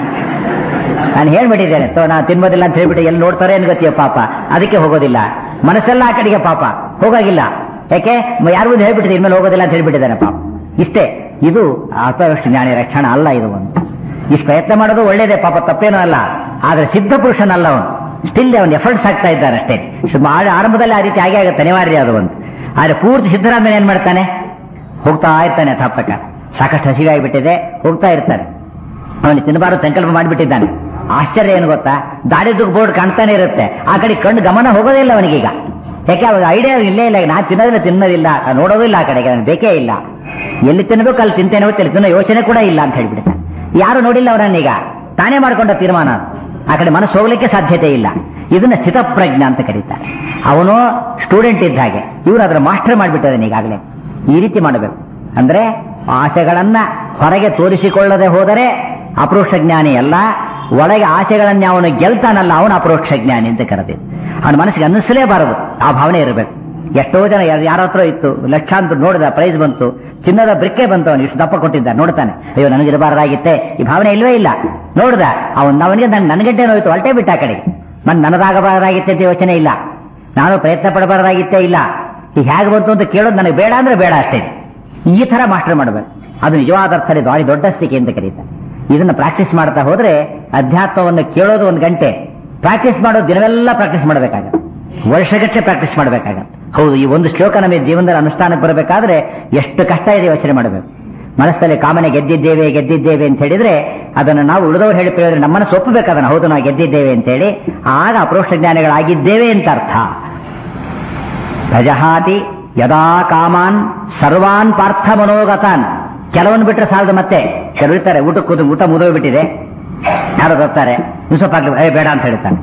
ನಾನು ಹೇಳ್ಬಿಟ್ಟಿದ್ದೇನೆ ನಾನು ತಿನ್ಬೋದಿಲ್ಲ ಅಂತ ಹೇಳ್ಬಿಟ್ಟು ಎಲ್ಲಿ ನೋಡ್ತಾರೆ ಏನ್ ಗೊತ್ತಿಯ ಪಾಪ, ಅದಕ್ಕೆ ಹೋಗೋದಿಲ್ಲ. ಮನಸ್ಸೆಲ್ಲ ಆ ಕಡೆಗೆ ಪಾಪ ಹೋಗಾಗಿಲ್ಲ. ಯಾಕೆ ಯಾರು ಒಂದು ಹೇಳ್ಬಿಟ್ಟಿದೆ ಇನ್ಮೇಲೆ ಹೋಗೋದಿಲ್ಲ ಅಂತ ಹೇಳ್ಬಿಟ್ಟಿದ್ದಾನೆ ಪಾಪ. ಇಷ್ಟೇ. ಇದು ಅಪರೋಕ್ಷ ಜ್ಞಾನಿ ರಕ್ಷಣ ಅಲ್ಲ. ಇದು ಒಂದು ಇಷ್ಟು ಪ್ರಯತ್ನ ಮಾಡೋದು ಒಳ್ಳೇದೇ ಪಾಪ, ತಪ್ಪೇನೂ ಅಲ್ಲ. ಆದ್ರೆ ಸಿದ್ಧ ಪುರುಷನಲ್ಲ ಅವನು. ಸ್ಟಿಲ್ ಅವನು ಎಫರ್ಟ್ಸ್ ಆಗ್ತಾ ಇದ್ದಾನೆ ಅಷ್ಟೇ. ಆರಂಭದಲ್ಲಿ ಆ ರೀತಿ ಹಾಗೆ ಆಗುತ್ತೆ, ಅನಿವಾರ್ಯ ಅದು ಒಂದು. ಆದ್ರೆ ಪೂರ್ತಿ ಸಿದ್ಧರಾದ್ಮೇಲೆ ಏನ್ ಮಾಡ್ತಾನೆ? ಹೋಗ್ತಾ ಇರ್ತಾನೆ ಅಥಾಪ್ತಕ. ಸಾಕಷ್ಟು ಹಸಿವೆ ಆಗಿಬಿಟ್ಟಿದೆ, ಹೋಗ್ತಾ ಇರ್ತಾನೆ. ಅವನು ತಿನ್ನಬಾರದು ಸಂಕಲ್ಪ ಮಾಡಿಬಿಟ್ಟಿದ್ದಾನೆ. ಆಶ್ಚರ್ಯ ಏನು ಗೊತ್ತಾ? ದಾರಿದ್ದು ಬೋರ್ಡ್ ಕಾಣ್ತಾನೆ ಇರುತ್ತೆ, ಆ ಕಡೆ ಕಣ್ಣು ಗಮನ ಹೋಗೋದೇ ಇಲ್ಲ ಅವನಿಗೀಗ. ಯಾಕೆ ಅವಾಗ ಐಡಿಯಾ ಇಲ್ಲೇ ಇಲ್ಲ, ನಾ ತಿನ್ನೋದಿಲ್ಲ ತಿನ್ನೋದಿಲ್ಲ ನೋಡೋದು ಇಲ್ಲ ಆ ಕಡೆಗೆ, ನನಗೆ ಬೇಕೇ ಇಲ್ಲ. ಎಲ್ಲಿ ತಿನ್ನಬೇಕು ಅಲ್ಲಿ ತಿಂತೇನೆ ಹೊತ್ತು ತಿನ್ನೋ ಯೋಚನೆ ಕೂಡ ಇಲ್ಲ ಅಂತ ಹೇಳ್ಬಿಡ್ತಾನೆ. ಯಾರು ನೋಡಿಲ್ಲ ಅವನನ್ನೀಗ, ತಾನೇ ಮಾಡ್ಕೊಂಡ ತೀರ್ಮಾನ. ಆ ಕಡೆ ಮನಸ್ಸು ಹೋಗ್ಲಿಕ್ಕೆ ಸಾಧ್ಯತೆ ಇಲ್ಲ. ಇದನ್ನ ಸ್ಥಿತಪ್ರಜ್ಞ ಅಂತ ಕರೀತಾರೆ. ಅವನು ಸ್ಟೂಡೆಂಟ್ ಇದ್ದ ಹಾಗೆ, ಇವರು ಅದರ ಮಾಸ್ಟರ್ ಮಾಡಿಬಿಟ್ಟಿದ್ದಾನೆ ಈಗಾಗಲೇ. ಈ ರೀತಿ ಮಾಡಬೇಕು. ಅಂದ್ರೆ ಆಸೆಗಳನ್ನ ಹೊರಗೆ ತೋರಿಸಿಕೊಳ್ಳದೆ ಹೋದರೆ ಅಪರೋಕ್ಷ ಜ್ಞಾನಿ ಅಲ್ಲ. ಒಳಗೆ ಆಸೆಗಳನ್ನ ಅವನು ಗೆಲ್ತಾನಲ್ಲ ಅವನು ಅಪರೋಕ್ಷ ಜ್ಞಾನಿ ಅಂತ ಕರೆದಿದ್ದು. ಅವನ ಮನಸ್ಸಿಗೆ ಅನ್ನಿಸಲೇಬಾರದು, ಆ ಭಾವನೆ ಇರಬೇಕು. ಎಷ್ಟೋ ಜನ ಯಾರ ಹತ್ರ ಇತ್ತು, ಲಕ್ಷಾಂತರ ನೋಡಿದ, ಪ್ರೈಸ್ ಬಂತು, ಚಿನ್ನದ ಬ್ರಿಕ್ಕೆ ಬಂತು, ಅವನು ಇಷ್ಟು ದಪ್ಪ ಕೊಟ್ಟಿದ್ದ, ನೋಡ್ತಾನೆ ಅಯ್ಯೋ ನನಗಿರಬಾರ್ದಾಗಿತ್ತೆ, ಈ ಭಾವನೆ ಇಲ್ವೇ ಇಲ್ಲ. ನೋಡ್ದ ಅವನ್ ಅವನಿಗೆ ನನ್ ನನ್ಗಂಟೆ ನೋಯ್ತು, ಅಲ್ಟೇ ಬಿಟ್ಟ ಆ ಕಡೆ. ಮನ್ ನನಗಾಗಬಾರ್ದಾಗಿತ್ತೆ ಅಂತ ಯೋಚನೆ ಇಲ್ಲ, ನಾನು ಪ್ರಯತ್ನ ಪಡಬಾರ್ದಾಗಿತ್ತೇ ಇಲ್ಲ. ಈಗ ಹೇಗೆ ಬಂತು ಅಂತ ಕೇಳೋದು ನನಗೆ ಬೇಡ ಅಂದ್ರೆ ಬೇಡ ಅಷ್ಟೇ. ಈ ತರ ಮಾಸ್ಟರ್ ಮಾಡಬೇಕು. ಅದು ನಿಜವಾದ ಅರ್ಥದಲ್ಲಿ ಭಾರಿ ದೊಡ್ಡ ಸ್ಥಿತಿ ಅಂತ ಕರೀತಾರೆ. ಇದನ್ನ ಪ್ರಾಕ್ಟೀಸ್ ಮಾಡ್ತಾ ಹೋದ್ರೆ ಅಧ್ಯಾತ್ಮವನ್ನು ಕೇಳೋದು ಒಂದು ಗಂಟೆ, ಪ್ರಾಕ್ಟೀಸ್ ಮಾಡೋದು ದಿನವೆಲ್ಲ ಪ್ರಾಕ್ಟೀಸ್ ಮಾಡಬೇಕಾಗತ್ತೆ, ವರ್ಷಗಟ್ಟಲೆ ಪ್ರಾಕ್ಟೀಸ್ ಮಾಡಬೇಕಾಗತ್ತೆ. ಹೌದು, ಈ ಒಂದು ಶ್ಲೋಕ ನಮಗೆ ಜೀವನದಲ್ಲಿ ಅನುಷ್ಠಾನಕ್ಕೆ ಬರಬೇಕಾದ್ರೆ ಎಷ್ಟು ಕಷ್ಟ ಇದೆ ಯೋಚನೆ ಮಾಡಬೇಕು. ಮನಸ್ಸಲ್ಲಿ ಕಾಮನೆ ಗೆದ್ದಿದ್ದೇವೆ ಗೆದ್ದಿದ್ದೇವೆ ಅಂತ ಹೇಳಿದ್ರೆ ಅದನ್ನು ನಾವು ಉಳಿದವರು ಹೇಳಿ ಪ್ರಯೋಜನ, ನಮ್ಮನ್ನು ಒಪ್ಪಬೇಕು ಅದನ್ನು. ಹೌದು ನಾವು ಗೆದ್ದಿದ್ದೇವೆ ಅಂತ ಹೇಳಿ, ಆಗ ಅಪರೋಕ್ಷ ಜ್ಞಾನಿಗಳಾಗಿದ್ದೇವೆ ಅಂತ ಅರ್ಥ. ಪ್ರಜಹಾತಿ ಯದಾ ಕಾಮಾನ್ ಸರ್ವಾನ್ ಪಾರ್ಥ ಮನೋಗತಾನ್. ಕೆಲವೊಂದು ಬಿಟ್ಟರೆ ಸಾಲದು. ಮತ್ತೆ ಕೆಲವು ಇರ್ತಾರೆ ಊಟಕ್ಕೆ ಊಟ ಮುದೋಗ್ಬಿಟ್ಟಿದೆ, ಯಾರೋ ಬರ್ತಾರೆ, ನೀವು ಸ್ವಲ್ಪ ಏ ಬೇಡ ಅಂತ ಹೇಳ್ತಾನೆ.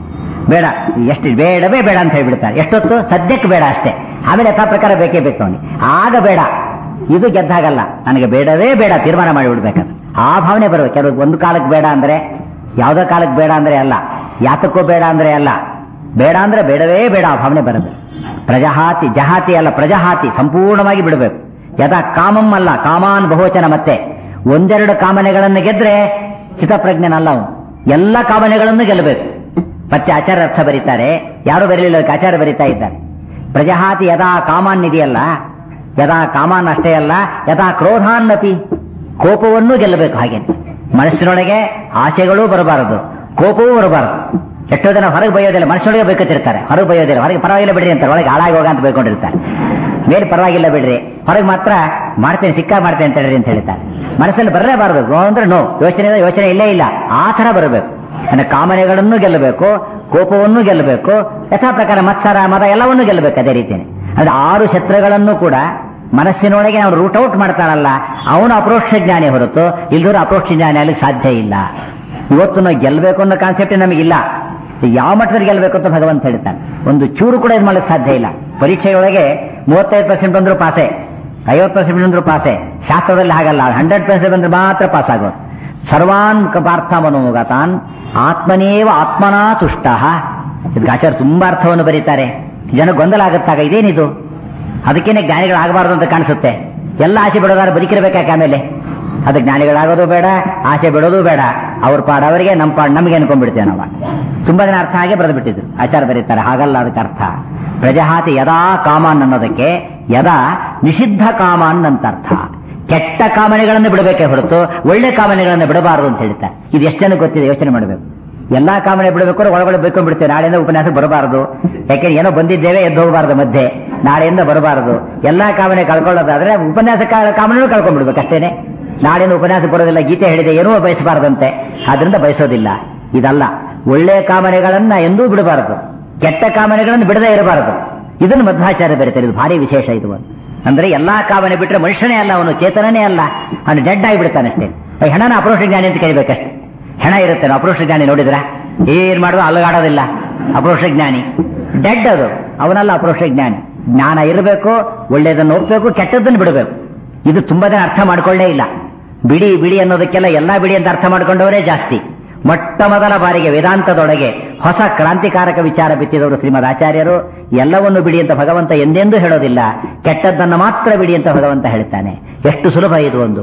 ಬೇಡ, ಎಷ್ಟು ಬೇಡವೇ ಬೇಡ ಅಂತ ಹೇಳ್ಬಿಡ್ತಾರೆ. ಎಷ್ಟೊತ್ತು ಸದ್ಯಕ್ಕೆ ಬೇಡ ಅಷ್ಟೇ, ಆಮೇಲೆ ಯಥಾ ಪ್ರಕಾರ ಬೇಕೇ ಬೇಕು ಅವನಿಗೆ. ಆಗ ಬೇಡ, ಇದು ಗೆದ್ದಾಗಲ್ಲ. ನನಗೆ ಬೇಡವೇ ಬೇಡ ತೀರ್ಮಾನ ಮಾಡಿಬಿಡ್ಬೇಕಂತ ಆ ಭಾವನೆ ಬರಬೇಕು. ಕೆಲವು ಒಂದು ಕಾಲಕ್ಕೆ ಬೇಡ ಅಂದ್ರೆ, ಯಾವುದೋ ಕಾಲಕ್ಕೆ ಬೇಡ ಅಂದ್ರೆ ಅಲ್ಲ, ಯಾತಕ್ಕೂ ಬೇಡ ಅಂದ್ರೆ ಅಲ್ಲ, ಬೇಡ ಅಂದ್ರೆ ಬೇಡವೇ ಬೇಡ ಆ ಭಾವನೆ ಬರಬೇಕು. ಪ್ರಜಹಾತಿ ಜಹಾತಿ ಅಲ್ಲ, ಪ್ರಜಹಾತಿ ಸಂಪೂರ್ಣವಾಗಿ ಬಿಡಬೇಕು. ಯಥಾ ಕಾಮಂ ಅಲ್ಲ, ಕಾಮಾನ್ ಬಹುವಚನ. ಮತ್ತೆ ಒಂದೆರಡು ಕಾಮನೆಗಳನ್ನು ಗೆದ್ರೆ ಚಿತ್ತಪ್ರಜ್ಞನಲ್ಲ ಅವನು, ಎಲ್ಲ ಕಾಮನೆಗಳನ್ನು ಗೆಲ್ಲಬೇಕು. ಮತ್ತೆ ಆಚಾರ್ಯ ಅರ್ಥ ಬರೀತಾರೆ, ಯಾರು ಬರಲಿಲ್ಲ, ಆಚಾರ್ಯ ಬರೀತಾ ಇದ್ದಾರೆ. ಪ್ರಜಹಾತಿ ಯದಾ ಕಾಮಾನ್ ಇದೆಯಲ್ಲ, ಯದಾ ಕಾಮಾನ್ ಅಷ್ಟೇ ಅಲ್ಲ, ಯದಾ ಕ್ರೋಧಾನ್ನಪಿ, ಕೋಪವನ್ನೂ ಗೆಲ್ಲಬೇಕು. ಹಾಗೆ ಮನಸ್ಸಿನೊಳಗೆ ಆಸೆಗಳೂ ಬರಬಾರದು, ಕೋಪವೂ ಬರಬಾರದು. ಎಷ್ಟೋ ಜನ ಹೊರಗೆ ಬೈಯೋದಿಲ್ಲ, ಮನಸ್ಸಿನೊಳಗೆ ಬೈಕೋತಿರ್ತಾರೆ. ಹೊರಗೆ ಬೈಯೋದಿಲ್ಲ, ಹೊರಗೆ ಪರವಾಗಿಲ್ಲ ಬಿಡ್ರಿ ಅಂತಾರೆ, ಒಳಗೆ ಹಾಳಾಗಿ ಹೋಗ ಅಂತ ಬೈಕೊಂಡಿರ್ತಾರೆ. ಮೇಲೆ ಪರವಾಗಿಲ್ಲ ಬಿಡ್ರಿ, ಹೊರಗೆ ಮಾತ್ರ ಮಾಡ್ತೇನೆ, ಸಿಕ್ಕ ಮಾಡ್ತೇನೆ ಅಂತ ಹೇಳ್ರಿ ಅಂತ ಹೇಳ್ತಾರೆ. ಮನಸ್ಸಲ್ಲಿ ಬರಲೇಬಾರದು. ನೋ ಅಂದ್ರೆ ನೋ, ಯೋಚನೆ ಯೋಚನೆ ಇಲ್ಲೇ ಇಲ್ಲ, ಆ ಥರ ಬರಬೇಕು. ಅಂದ್ರೆ ಕಾಮನೆಗಳನ್ನು ಗೆಲ್ಲಬೇಕು, ಕೋಪವನ್ನು ಗೆಲ್ಲಬೇಕು, ಯಥಾ ಪ್ರಕಾರ ಮತ್ಸರ ಮದ ಎಲ್ಲವನ್ನೂ ಗೆಲ್ಲಬೇಕು. ಅದೇ ರೀತಿಯೇ ಅಂದ್ರೆ ಆರು ಶತ್ರುಗಳನ್ನು ಕೂಡ ಮನಸ್ಸಿನೊಳಗೆ ಅವನು ರೂಟ್ ಔಟ್ ಮಾಡ್ತಾನಲ್ಲ, ಅವನು ಅಪ್ರೋಕ್ಷ ಜ್ಞಾನಿ ಹೊರತು ಇಲ್ಲದವರು ಅಪ್ರೋಕ್ಷ ಜ್ಞಾನಿ ಆಗಲಿಕ್ಕೆ ಸಾಧ್ಯ ಇಲ್ಲ. ಇವತ್ತು ನಾವು ಗೆಲ್ಲಬೇಕು ಅನ್ನೋ ಕಾನ್ಸೆಪ್ಟ್ ನಮಗಿಲ್ಲ. ಯಾವ ಮಟ್ಟದಲ್ಲಿ ಗೆಲ್ಲಬೇಕು ಅಂತ ಭಗವಂತ ಹೇಳ್ತಾನೆ. ಒಂದು ಚೂರು ಕೂಡ ಇದು ಮಾಡಲಿಕ್ಕೆ ಸಾಧ್ಯ ಇಲ್ಲ. ಪರೀಕ್ಷೆಯೊಳಗೆ ಮೂವತ್ತೈದು ಪರ್ಸೆಂಟ್ ಬಂದ್ರು ಪಾಸೆ, ಐವತ್ತು ಪರ್ಸೆಂಟ್ ಬಂದ್ರು ಪಾಸೆ. ಶಾಸ್ತ್ರದಲ್ಲಿ ಹಾಗಲ್ಲ, ಹಂಡ್ರೆಡ್ ಪರ್ಸೆಂಟ್ ಬಂದ್ರೆ ಮಾತ್ರ ಪಾಸ್ ಆಗೋದು. ಸರ್ವಾನ್ ಪಾರ್ಥ ಮನೋಗತಾನ್ ಆತ್ಮನೇವ ಆತ್ಮನಾ ತುಷ್ಟ. ಇದಕ್ಕೆ ಆಚಾರ್ಯ ತುಂಬಾ ಅರ್ಥವನ್ನು ಬರೀತಾರೆ. ಜನ ಗೊಂದಲ ಆಗುತ್ತಾಗ ಇದೇನಿದು, ಅದಕ್ಕೇನೆ ಜ್ಞಾನಿಗಳಾಗಬಾರದು ಅಂತ ಕಾಣಿಸುತ್ತೆ. ಎಲ್ಲ ಆಸೆ ಬಿಡೋದಾದ್ರೆ ಬದುಕಿರ್ಬೇಕಾಕೆ ಆಮೇಲೆ? ಅದು ಜ್ಞಾನಿಗಳಾಗೋದು ಬೇಡ, ಆಸೆ ಬಿಡೋದು ಬೇಡ, ಅವ್ರ ಪಾಡ ಅವರಿಗೆ, ನಮ್ಮ ಪಾಡ್ ನಮಗೆ ಅನ್ಕೊಂಡ್ಬಿಡ್ತೇವೆ ನಾವು. ತುಂಬಾ ಜನ ಅರ್ಥ ಹಾಗೆ ಬರೆದು ಬಿಟ್ಟಿದ್ರು. ಆಚಾರ್ಯ ಬರೀತಾರೆ ಹಾಗಲ್ಲ ಅದಕ್ಕೆ ಅರ್ಥ. ಪ್ರಜಹಾತಿ ಯದಾ ಕಾಮಾನ್ ಅನ್ನೋದಕ್ಕೆ ಯದಾ ನಿಷಿದ್ಧ ಕಾಮಾನ್ ಅಂತ ಅರ್ಥ. ಕೆಟ್ಟ ಕಾಮನೆಗಳನ್ನು ಬಿಡಬೇಕೇ ಹೊರತು ಒಳ್ಳೆ ಕಾಮನೆಗಳನ್ನು ಬಿಡಬಾರದು ಅಂತ ಹೇಳ್ತಾರೆ. ಇದು ಎಷ್ಟು ಜನ ಗೊತ್ತಿದೆ, ಯೋಚನೆ ಮಾಡಬೇಕು. ಎಲ್ಲಾ ಕಾಮನೆ ಬಿಡಬೇಕು, ಒಳಗಡೆ ಬೇಕೊಂಡ್ಬಿಡ್ತೇವೆ. ನಾಳೆಯಿಂದ ಉಪನ್ಯಾಸ ಬರಬಾರದು, ಯಾಕೆಂದ್ರೆ ಏನೋ ಬಂದಿದ್ದೇವೆ ಎದ್ದು ಹೋಗಬಾರದು, ಮಧ್ಯೆ ನಾಳೆಯಿಂದ ಬರಬಾರದು. ಎಲ್ಲಾ ಕಾಮನೆ ಕಳ್ಕೊಳ್ಳೋದಾದ್ರೆ ಉಪನ್ಯಾಸ ಕಾಮನೆ ಕಳ್ಕೊಂಡ್ಬಿಡ್ಬೇಕು ಅಷ್ಟೇನೆ. ನಾಳೆಯಿಂದ ಉಪನ್ಯಾಸ ಬರೋದಿಲ್ಲ, ಗೀತೆ ಹೇಳಿದೆ ಏನೂ ಬಯಸಬಾರದಂತೆ, ಆದ್ರಿಂದ ಬಯಸೋದಿಲ್ಲ. ಇದಲ್ಲ, ಒಳ್ಳೆ ಕಾಮನೆಗಳನ್ನ ಎಂದೂ ಬಿಡಬಾರದು, ಕೆಟ್ಟ ಕಾಮನೆಗಳನ್ನು ಬಿಡದೇ ಇರಬಾರದು. ಇದನ್ನು ಮಧ್ವಾಚಾರ್ಯ ಬರೀತಾರೆ. ಇದು ಭಾರಿ ವಿಶೇಷ. ಇದು ಅಂದ್ರೆ ಎಲ್ಲಾ ಕಾಮನೆ ಬಿಟ್ರೆ ಮನುಷ್ಯನೇ ಅಲ್ಲ, ಅವನು ಚೇತನನೇ ಅಲ್ಲ, ಅವನು ಡೆಡ್ ಆಗಿಬಿಡ್ತಾನೆ ಅಷ್ಟೇ. ಹೆಣನ ಅಪ್ರೋಷ ಜ್ಞಾನಿ ಅಂತ ಕರಿಬೇಕಷ್ಟೇ. ಹೆಣ ಇರುತ್ತೆ, ಅಪ್ರೋಷ ಜ್ಞಾನಿ ನೋಡಿದ್ರ ಏನ್ ಮಾಡುವ ಅಲಗಾಡೋದಿಲ್ಲ, ಅಪ್ರೋಷ ಜ್ಞಾನಿ. ಡೆಡ್ ಅದು, ಅವನಲ್ಲ ಅಪ್ರೋಷ ಜ್ಞಾನಿ. ಜ್ಞಾನ ಇರಬೇಕು, ಒಳ್ಳೆಯದನ್ನು ಒಪ್ಪಬೇಕು, ಕೆಟ್ಟದ್ದನ್ನು ಬಿಡಬೇಕು. ಇದು ತುಂಬಾ ಜನ ಅರ್ಥ ಮಾಡ್ಕೊಳ್ಳೇ ಇಲ್ಲ. ಬಿಡಿ ಬಿಡಿ ಅನ್ನೋದಕ್ಕೆಲ್ಲ ಎಲ್ಲಾ ಬಿಡಿ ಅಂತ ಅರ್ಥ ಮಾಡ್ಕೊಂಡವರೇ ಜಾಸ್ತಿ. ಮೊಟ್ಟ ಮೊದಲ ಬಾರಿಗೆ ವೇದಾಂತದೊಳಗೆ ಹೊಸ ಕ್ರಾಂತಿಕಾರಕ ವಿಚಾರ ಬಿತ್ತಿದವರು ಶ್ರೀಮದ್ ಆಚಾರ್ಯರು. ಎಲ್ಲವನ್ನು ಬಿಡಿ ಅಂತ ಭಗವಂತ ಎಂದೆಂದೂ ಹೇಳೋದಿಲ್ಲ, ಕೆಟ್ಟದ್ದನ್ನು ಮಾತ್ರ ಬಿಡಿ ಅಂತ ಭಗವಂತ ಹೇಳ್ತಾನೆ. ಎಷ್ಟು ಸುಲಭ ಇದು. ಒಂದು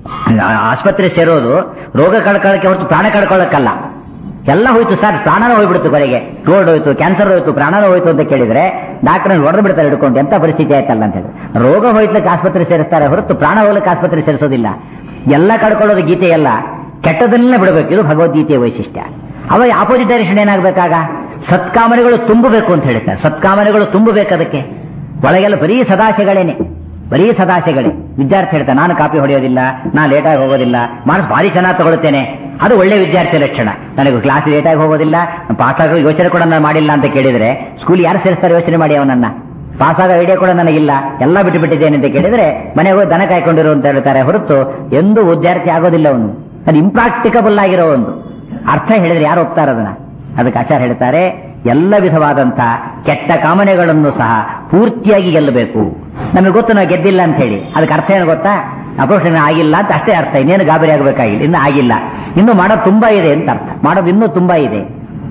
ಆಸ್ಪತ್ರೆ ಸೇರೋದು ರೋಗ ಕಳ್ಕೊಳ್ಳಕ್ಕೆ ಹೊರತು ಪ್ರಾಣ ಕಳ್ಕೊಳ್ಳಕ್ಕಲ್ಲ. ಎಲ್ಲ ಹೋಯ್ತು ಸರ್, ಪ್ರಾಣನೂ ಹೋಗ್ಬಿಡ್ತು, ಬರೆಗೆ ರೋಡ್ ಹೋಯ್ತು, ಕ್ಯಾನ್ಸರ್ ಹೋಯ್ತು, ಪ್ರಾಣನೂ ಹೋಯ್ತು ಅಂತ ಕೇಳಿದ್ರೆ ಡಾಕ್ಟರ್ ಹೊಡೆದು ಬಿಡ್ತಾರೆ ಹಿಡ್ಕೊಂಡು, ಎಂತ ಪರಿಸ್ಥಿತಿ ಆಯ್ತಲ್ಲ ಅಂತ ಹೇಳಿ. ರೋಗ ಹೋಯ್ಲಿಕ್ಕೆ ಆಸ್ಪತ್ರೆ ಸೇರಿಸ್ತಾರೆ ಹೊರತು ಪ್ರಾಣ ಹೋಗ್ಲಿಕ್ಕೆ ಆಸ್ಪತ್ರೆ ಸೇರಿಸೋದಿಲ್ಲ. ಎಲ್ಲ ಕಳ್ಕೊಳ್ಳೋದು ಗೀತೆ ಎಲ್ಲ, ಕೆಟ್ಟದನ್ನೇ ಬಿಡಬೇಕು. ಇದು ಭಗವದ್ಗೀತೆಯ ವೈಶಿಷ್ಟ್ಯ. ಅವಾಗ ಆಪೋಸಿಟ್ ಡೈರೆಕ್ಷನ್ ಏನಾಗಬೇಕಾಗ ಸತ್ಕಾಮನೆಗಳು ತುಂಬಬೇಕು ಅಂತ ಹೇಳ್ತಾರೆ. ಸತ್ಕಾಮನೆಗಳು ತುಂಬಬೇಕು. ಅದಕ್ಕೆ ಒಳಗೆಲ್ಲ ಬರೀ ಸದಾಶೆಗಳೇನೆ, ಬರೀ ಸದಾಶೆಗಳೇ. ವಿದ್ಯಾರ್ಥಿ ಹೇಳ್ತಾನೆ ನಾನು ಕಾಪಿ ಹೊಡೆಯೋದಿಲ್ಲ, ನಾನು ಲೇಟಾಗಿ ಹೋಗೋದಿಲ್ಲ, ಮಾರ್ಕ್ಸ್ ಭಾರಿ ಚೆನ್ನಾಗಿ ತಗೊಳ್ತೇನೆ. ಅದು ಒಳ್ಳೆ ವಿದ್ಯಾರ್ಥಿ ಲಕ್ಷಣ. ನನಗೆ ಕ್ಲಾಸ್ ಲೇಟಾಗಿ ಹೋಗೋದಿಲ್ಲ, ಪಾಠಗಳು ಯೋಚನೆ ಕೂಡ ನಾನು ಮಾಡಿಲ್ಲ ಅಂತ ಕೇಳಿದ್ರೆ ಸ್ಕೂಲ್ ಯಾರು ಸೇರಿಸ್ತಾರೆ ಯೋಚನೆ ಮಾಡಿ? ಅವನನ್ನ ಪಾಸಾಗೋ ಐಡಿಯಾ ಕೂಡ ನನಗಿಲ್ಲ, ಎಲ್ಲ ಬಿಟ್ಟು ಬಿಟ್ಟಿದ್ದೇನೆ ಅಂತ ಕೇಳಿದ್ರೆ ಮನೆಗೆ ಹೋಗಿ ದನ ಕಾಯ್ಕೊಂಡಿರು ಅಂತ ಹೇಳ್ತಾರೆ ಹೊರತು ಎಂದೂ ವಿದ್ಯಾರ್ಥಿ ಆಗೋದಿಲ್ಲ ಅವನು. ಅದು ಇಂಪ್ರಾಕ್ಟಿಕಬಲ್ ಆಗಿರೋ ಒಂದು ಅರ್ಥ ಹೇಳಿದ್ರೆ ಯಾರು ಒಪ್ತಾರ ಅದನ್ನ? ಅದಕ್ಕೆ ಆಚಾರ್ಯ ಹೇಳ್ತಾರೆ ಎಲ್ಲ ವಿಧವಾದಂತಹ ಕೆಟ್ಟ ಕಾಮನೆಗಳನ್ನು ಸಹ ಪೂರ್ತಿಯಾಗಿ ಗೆಲ್ಲಬೇಕು. ನಮಗೆ ಗೊತ್ತು ನಾವು ಗೆದ್ದಿಲ್ಲ ಅಂತ ಹೇಳಿ, ಅದಕ್ಕೆ ಅರ್ಥ ಏನು ಗೊತ್ತಾ? ಅಪ್ರೋಷಣೆ ಆಗಿಲ್ಲ ಅಂತ ಅಷ್ಟೇ ಅರ್ಥ. ಇನ್ನೇನು ಗಾಬರಿ ಆಗಬೇಕಾಗಿಲ್ಲ, ಇನ್ನು ಆಗಿಲ್ಲ, ಇನ್ನು ಮಾಡೋದು ತುಂಬಾ ಇದೆ ಅಂತ ಅರ್ಥ. ಮಾಡೋದು ಇನ್ನೂ ತುಂಬಾ ಇದೆ.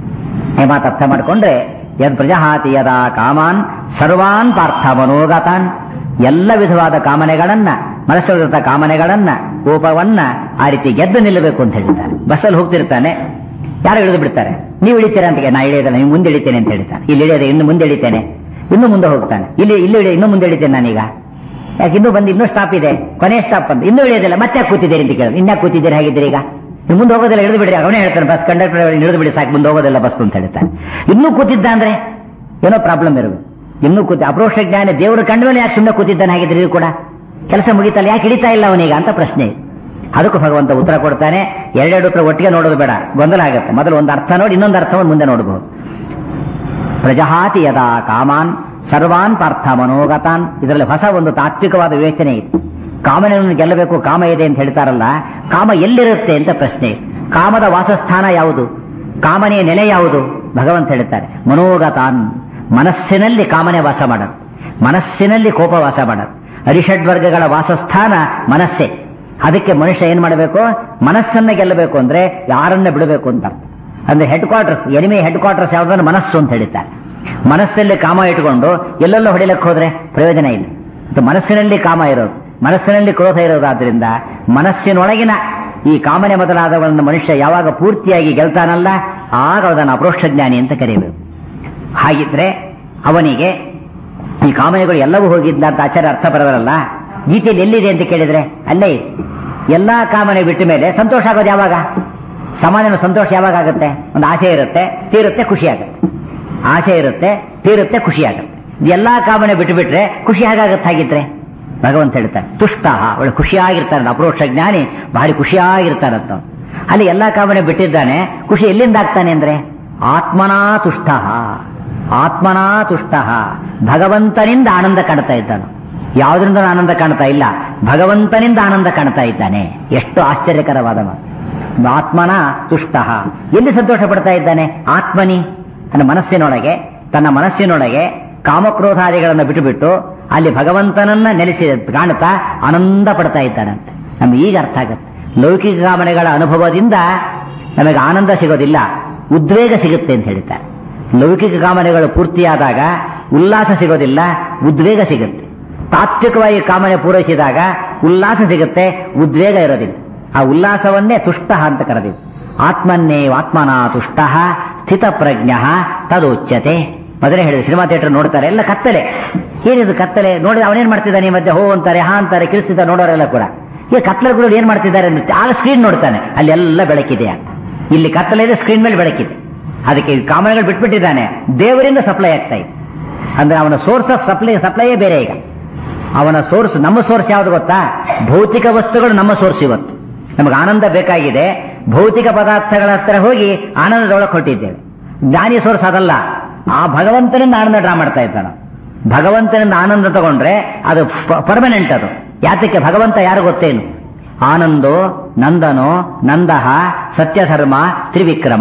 ಈ ಮಾತು ಅರ್ಥ ಮಾಡಿಕೊಂಡ್ರೆ ಯದ್ ಪ್ರಜಹಾತಿ ಯದಾ ಕಾಮಾನ್ ಸರ್ವಾನ್ ಪಾರ್ಥ ಮನೋಗತಾನ್, ಎಲ್ಲ ವಿಧವಾದ ಕಾಮನೆಗಳನ್ನ, ಮನಸ್ಸಲ್ಲಿರುತ್ತ ಕಾಮನೆಗಳನ್ನ, ಕೋಪವನ್ನ ಆ ರೀತಿ ಗೆದ್ದು ನಿಲ್ಲಬೇಕು ಅಂತ ಹೇಳಿದ್ದಾರೆ. ಬಸ್ಸಲ್ಲಿ ಹೋಗ್ತಿರ್ತಾನೆ, ಯಾರು ಇಳಿದು ಬಿಡ್ತಾರೆ, ನೀವು ಇಳಿತೀರಾ ಅಂತ, ನಾ ಇಳಿಯೋದಲ್ಲ, ನೀವು ಮುಂದೆ ಇಳಿತೇನೆ ಅಂತ ಹೇಳ್ತಾನೆ. ಇಲ್ಲಿ ಇಳಿಯೋದೆ, ಇನ್ನು ಮುಂದೆ ಇಳಿತೇನೆ, ಇನ್ನು ಮುಂದೆ ಹೋಗ್ತಾನೆ. ಇಲ್ಲಿ ಇಲ್ಲಿ ಇಳಿ, ಇನ್ನೂ ಮುಂದೆ ಇಳಿತೇನೆ ನಾನೀಗ, ಯಾಕೆ ಇನ್ನೂ ಬಂದು ಇನ್ನೂ ಸ್ಟಾಪ್ ಇದೆ, ಕೊನೆ ಸ್ಟಾಪ್ ಅಂತ, ಇನ್ನೂ ಇಳಿಯೋದಿಲ್ಲ, ಮತ್ತೆ ಯಾಕೆ ಕೂತಿದ್ದೀರಿ ಅಂತ ಕೇಳೋದು. ಇನ್ಯಾಕೆ ಕೂತಿದ್ದೀರಿ ಹಾಗಿದ್ದೀರಿ, ಈಗ ನೀವು ಮುಂದೆ ಹೋಗೋದಿಲ್ಲ, ಇಳಿದು ಬಿಡಿ. ಅವನೇ ಹೇಳ್ತಾನೆ, ಬಸ್ ಕಂಡಕ್ಟರ್ ಇಳಿದು ಬಿಡಿ ಸಾಕು, ಮುಂದೆ ಹೋಗೋದಿಲ್ಲ ಬಸ್ ಅಂತ ಹೇಳ್ತಾನೆ. ಇನ್ನೂ ಕೂತಿದ್ದ ಅಂದ್ರೆ ಏನೋ ಪ್ರಾಬ್ಲಮ್ ಇರಬೇಕು. ಇನ್ನೂ ಕೂತಿ ಅಪ್ರೋಕ್ಷ ಜ್ಞಾನ ದೇವರು ಕಂಡ ಮೇಲೆ ಯಾಕೆ ಸುಮ್ಮನೆ ಕೂತಿದ್ದಾನೆ ಹಾಗಿದ್ರೆ ಇದು ಕೂಡ ಕೆಲಸ ಮುಗಿತಲ್ಲ, ಯಾಕೆ ಇಳಿತಾ ಇಲ್ಲ ಅವನೀಗ ಅಂತ ಪ್ರಶ್ನೆ. ಅದಕ್ಕೂ ಭಗವಂತ ಉತ್ತರ ಕೊಡ್ತಾನೆ. ಎರಡೆರಡು ಉತ್ತರ ಒಟ್ಟಿಗೆ ನೋಡೋದು ಬೇಡ, ಗೊಂದಲ ಆಗುತ್ತೆ. ಮೊದಲು ಒಂದು ಅರ್ಥ ನೋಡಿ, ಇನ್ನೊಂದು ಅರ್ಥವನ್ನು ಮುಂದೆ ನೋಡಬಹುದು. ಪ್ರಜಹಾತಿ ಯದಾ ಕಾಮಾನ್ ಸರ್ವಾನ್ ಪಾರ್ಥ ಮನೋಗತಾನ್. ಇದರಲ್ಲಿ ಹೊಸ ಒಂದು ತಾತ್ವಿಕವಾದ ವಿವೇಚನೆ ಇದೆ. ಕಾಮನೆಯನ್ನು ಗೆಲ್ಲಬೇಕು, ಕಾಮ ಇದೆ ಅಂತ ಹೇಳ್ತಾರಲ್ಲ, ಕಾಮ ಎಲ್ಲಿರುತ್ತೆ ಅಂತ ಪ್ರಶ್ನೆ. ಕಾಮದ ವಾಸಸ್ಥಾನ ಯಾವುದು, ಕಾಮನೆಯ ನೆಲೆ ಯಾವುದು? ಭಗವಂತ ಹೇಳ್ತಾರೆ ಮನೋಗತಾನ್, ಮನಸ್ಸಿನಲ್ಲಿ ಕಾಮನೆ ವಾಸ ಮಾಡೋದು, ಮನಸ್ಸಿನಲ್ಲಿ ಕೋಪ ವಾಸ ಮಾಡೋದು. ಅರಿಷಡ್ವರ್ಗಗಳ ವಾಸಸ್ಥಾನ ಮನಸ್ಸೇ. ಅದಕ್ಕೆ ಮನುಷ್ಯ ಏನ್ ಮಾಡಬೇಕು? ಮನಸ್ಸನ್ನ ಗೆಲ್ಲಬೇಕು ಅಂದ್ರೆ ಯಾರನ್ನ ಬಿಡಬೇಕು ಅಂತ ಅರ್ಥ. ಅಂದ್ರೆ headquarters, enemy headquarters ಯಾವ್ದಾದ್ರು ಮನಸ್ಸು ಅಂತ ಹೇಳ್ತಾರೆ. ಮನಸ್ಸಿನಲ್ಲಿ ಕಾಮ ಇಟ್ಕೊಂಡು ಎಲ್ಲೆಲ್ಲೋ ಹೊಡಿಲಕ್ಕೆ ಹೋದ್ರೆ ಪ್ರಯೋಜನ ಇಲ್ಲ. ಮನಸ್ಸಿನಲ್ಲಿ ಕಾಮ ಇರೋದು, ಮನಸ್ಸಿನಲ್ಲಿ ಕ್ರೋಧ ಇರೋದಾದ್ರಿಂದ ಮನಸ್ಸಿನೊಳಗಿನ ಈ ಕಾಮನೆ ಮೊದಲಾದವುಗಳನ್ನು ಮನುಷ್ಯ ಯಾವಾಗ ಪೂರ್ತಿಯಾಗಿ ಗೆಲ್ತಾನಲ್ಲ, ಆಗ ಅದನ್ನು ಅಪರೋಕ್ಷ ಜ್ಞಾನಿ ಅಂತ ಕರೆಯಬೇಕು. ಹಾಗಿದ್ರೆ ಅವನಿಗೆ ಈ ಕಾಮನೆಗಳು ಎಲ್ಲವೂ ಹೋಗಿದ್ದ ಅಂತ ಆಚಾರ್ಯ ಅರ್ಥ ಬರೋದಲ್ಲ. ಗೀತೆಯಲ್ಲಿ ಎಲ್ಲಿದೆ ಅಂತ ಕೇಳಿದ್ರೆ ಅಲ್ಲೇ ಇದೆ. ಎಲ್ಲಾ ಕಾಮನೆ ಬಿಟ್ಟ ಮೇಲೆ ಸಂತೋಷ ಆಗೋದು ಯಾವಾಗ? ಸಮಾಜನ ಸಂತೋಷ ಯಾವಾಗ ಆಗುತ್ತೆ? ಒಂದು ಆಸೆ ಇರುತ್ತೆ, ತೀರುತ್ತೆ, ಖುಷಿ ಆಗುತ್ತೆ. ಆಸೆ ಇರುತ್ತೆ, ತೀರುತ್ತೆ, ಖುಷಿ ಆಗುತ್ತೆ. ಎಲ್ಲಾ ಕಾಮನೆ ಬಿಟ್ಟು ಬಿಟ್ರೆ ಖುಷಿ ಹೇಗಾಗತ್ತೆ? ಹಾಗಿದ್ರೆ ಭಗವಂತ ಹೇಳ್ತಾರೆ ತುಷ್ಟ, ಅವಳು ಖುಷಿಯಾಗಿರ್ತಾನೆ. ಅಪರೋಕ್ಷ ಜ್ಞಾನಿ ಭಾರಿ ಖುಷಿಯಾಗಿರ್ತಾರಂತ. ಅಲ್ಲಿ ಎಲ್ಲಾ ಕಾಮನೆ ಬಿಟ್ಟಿದ್ದಾನೆ, ಖುಷಿ ಎಲ್ಲಿಂದ ಆಗ್ತಾನೆ ಅಂದ್ರೆ ಆತ್ಮನಾ ತುಷ್ಟ, ಆತ್ಮನಾ ತುಷ್ಟ. ಭಗವಂತನಿಂದ ಆನಂದ ಕಾಣ್ತಾ ಇದ್ದಾನೆ. ಯಾವುದರಿಂದ ಆನಂದ ಕಾಣ್ತಾ ಇಲ್ಲ, ಭಗವಂತನಿಂದ ಆನಂದ ಕಾಣ್ತಾ ಇದ್ದಾನೆ. ಎಷ್ಟು ಆಶ್ಚರ್ಯಕರವಾದ ಮಾತು. ಆತ್ಮನ ತುಷ್ಟ. ಎಲ್ಲಿ ಸಂತೋಷ ಪಡ್ತಾ ಇದ್ದಾನೆ? ಆತ್ಮನಿ, ತನ್ನ ಮನಸ್ಸಿನೊಳಗೆ, ತನ್ನ ಮನಸ್ಸಿನೊಳಗೆ ಕಾಮಕ್ರೋಧಾದಿಗಳನ್ನು ಬಿಟ್ಟುಬಿಟ್ಟು ಅಲ್ಲಿ ಭಗವಂತನನ್ನ ನೆಲೆಸಿ ಕಾಣ್ತಾ ಆನಂದ ಪಡ್ತಾ ಇದ್ದಾನಂತೆ. ನಮ್ಗೆ ಈಗ ಅರ್ಥ ಆಗುತ್ತೆ. ಲೌಕಿಕ ಕಾಮನೆಗಳ ಅನುಭವದಿಂದ ನಮಗೆ ಆನಂದ ಸಿಗೋದಿಲ್ಲ, ಉದ್ವೇಗ ಸಿಗುತ್ತೆ ಅಂತ ಹೇಳ್ತಾರೆ. ಲೌಕಿಕ ಕಾಮನೆಗಳು ಪೂರ್ತಿಯಾದಾಗ ಉಲ್ಲಾಸ ಸಿಗೋದಿಲ್ಲ, ಉದ್ವೇಗ ಸಿಗುತ್ತೆ. ತಾತ್ವಿಕವಾಗಿ ಕಾಮನೆ ಪೂರೈಸಿದಾಗ ಉಲ್ಲಾಸ ಸಿಗುತ್ತೆ, ಉದ್ವೇಗ ಇರೋದಿಲ್ಲ. ಆ ಉಲ್ಲಾಸವನ್ನೇ ತುಷ್ಟ ಅಂತ ಕರೆದಿದೆ. ಆತ್ಮನ್ನೇ ಆತ್ಮನ ತುಷ್ಟ ಸ್ಥಿತ ಪ್ರಜ್ಞ ತದೋಚ್ಯತೆ. ಮೊದಲೇ ಹೇಳಿದೆ, ಸಿನಿಮಾ ಥಿಯೇಟರ್ ನೋಡ್ತಾರೆ, ಎಲ್ಲ ಕತ್ತಲೆ. ಏನಿದು ಕತ್ತಲೆ? ನೋಡಿ ಅವನೇನ್ ಮಾಡ್ತಿದ್ದಾನೆ? ಈ ಮಧ್ಯೆ ಹೋ ಅಂತಾರೆ, ಹಾ ಅಂತಾರೆ, ಕಿರಿಸ್ತಿದ್ದ ನೋಡೋರೆಲ್ಲ ಕೂಡ. ಈಗ ಕತ್ತಲೆಗಳು ಏನ್ ಮಾಡ್ತಿದ್ದಾರೆ ಅಂತ ಆಗ ಸ್ಕ್ರೀನ್ ನೋಡ್ತಾನೆ, ಅಲ್ಲಿ ಎಲ್ಲ ಬೆಳಕಿದೆ. ಇಲ್ಲಿ ಕತ್ತಲೆ ಇದೆ, ಸ್ಕ್ರೀನ್ ಮೇಲೆ ಬೆಳಕಿದೆ. ಅದಕ್ಕೆ ಕಾಮನೆಗಳು ಬಿಟ್ಬಿಟ್ಟಿದ್ದಾನೆ, ದೇವರಿಂದ ಸಪ್ಲೈ ಆಗ್ತಾ ಇದೆ. ಅಂದ್ರೆ ಅವನ ಸೋರ್ಸ್ ಆಫ್ ಸಪ್ಲೈ ಸಪ್ಲೈಯೇ ಬೇರೆ. ಈಗ ಅವನ ಸೋರ್ಸ್, ನಮ್ಮ ಸೋರ್ಸ್ ಯಾವ್ದು ಗೊತ್ತಾ? ಭೌತಿಕ ವಸ್ತುಗಳು ನಮ್ಮ ಸೋರ್ಸ್. ಇವತ್ತು ನಮಗೆ ಆನಂದ ಬೇಕಾಗಿದೆ, ಭೌತಿಕ ಪದಾರ್ಥಗಳ ಹತ್ರ ಹೋಗಿ ಆನಂದದೊಳಗೆ ಕೊಟ್ಟಿದ್ದೇವೆ. ಜ್ಞಾನಿ ಸೋರ್ಸ್ ಅದಲ್ಲ, ಆ ಭಗವಂತನಿಂದ ಆನಂದ ಡ್ರಾ ಮಾಡ್ತಾ ಇದ್ದಾನೆ. ಭಗವಂತನಿಂದ ಆನಂದ ತಗೊಂಡ್ರೆ ಅದು ಪರ್ಮನೆಂಟ್. ಅದು ಯಾತಕ್ಕೆ? ಭಗವಂತ ಯಾರು ಗೊತ್ತೇನು? ಆನಂದೋ ನಂದನೋ ನಂದಃ ಸತ್ಯಧರ್ಮ ತ್ರಿವಿಕ್ರಮ.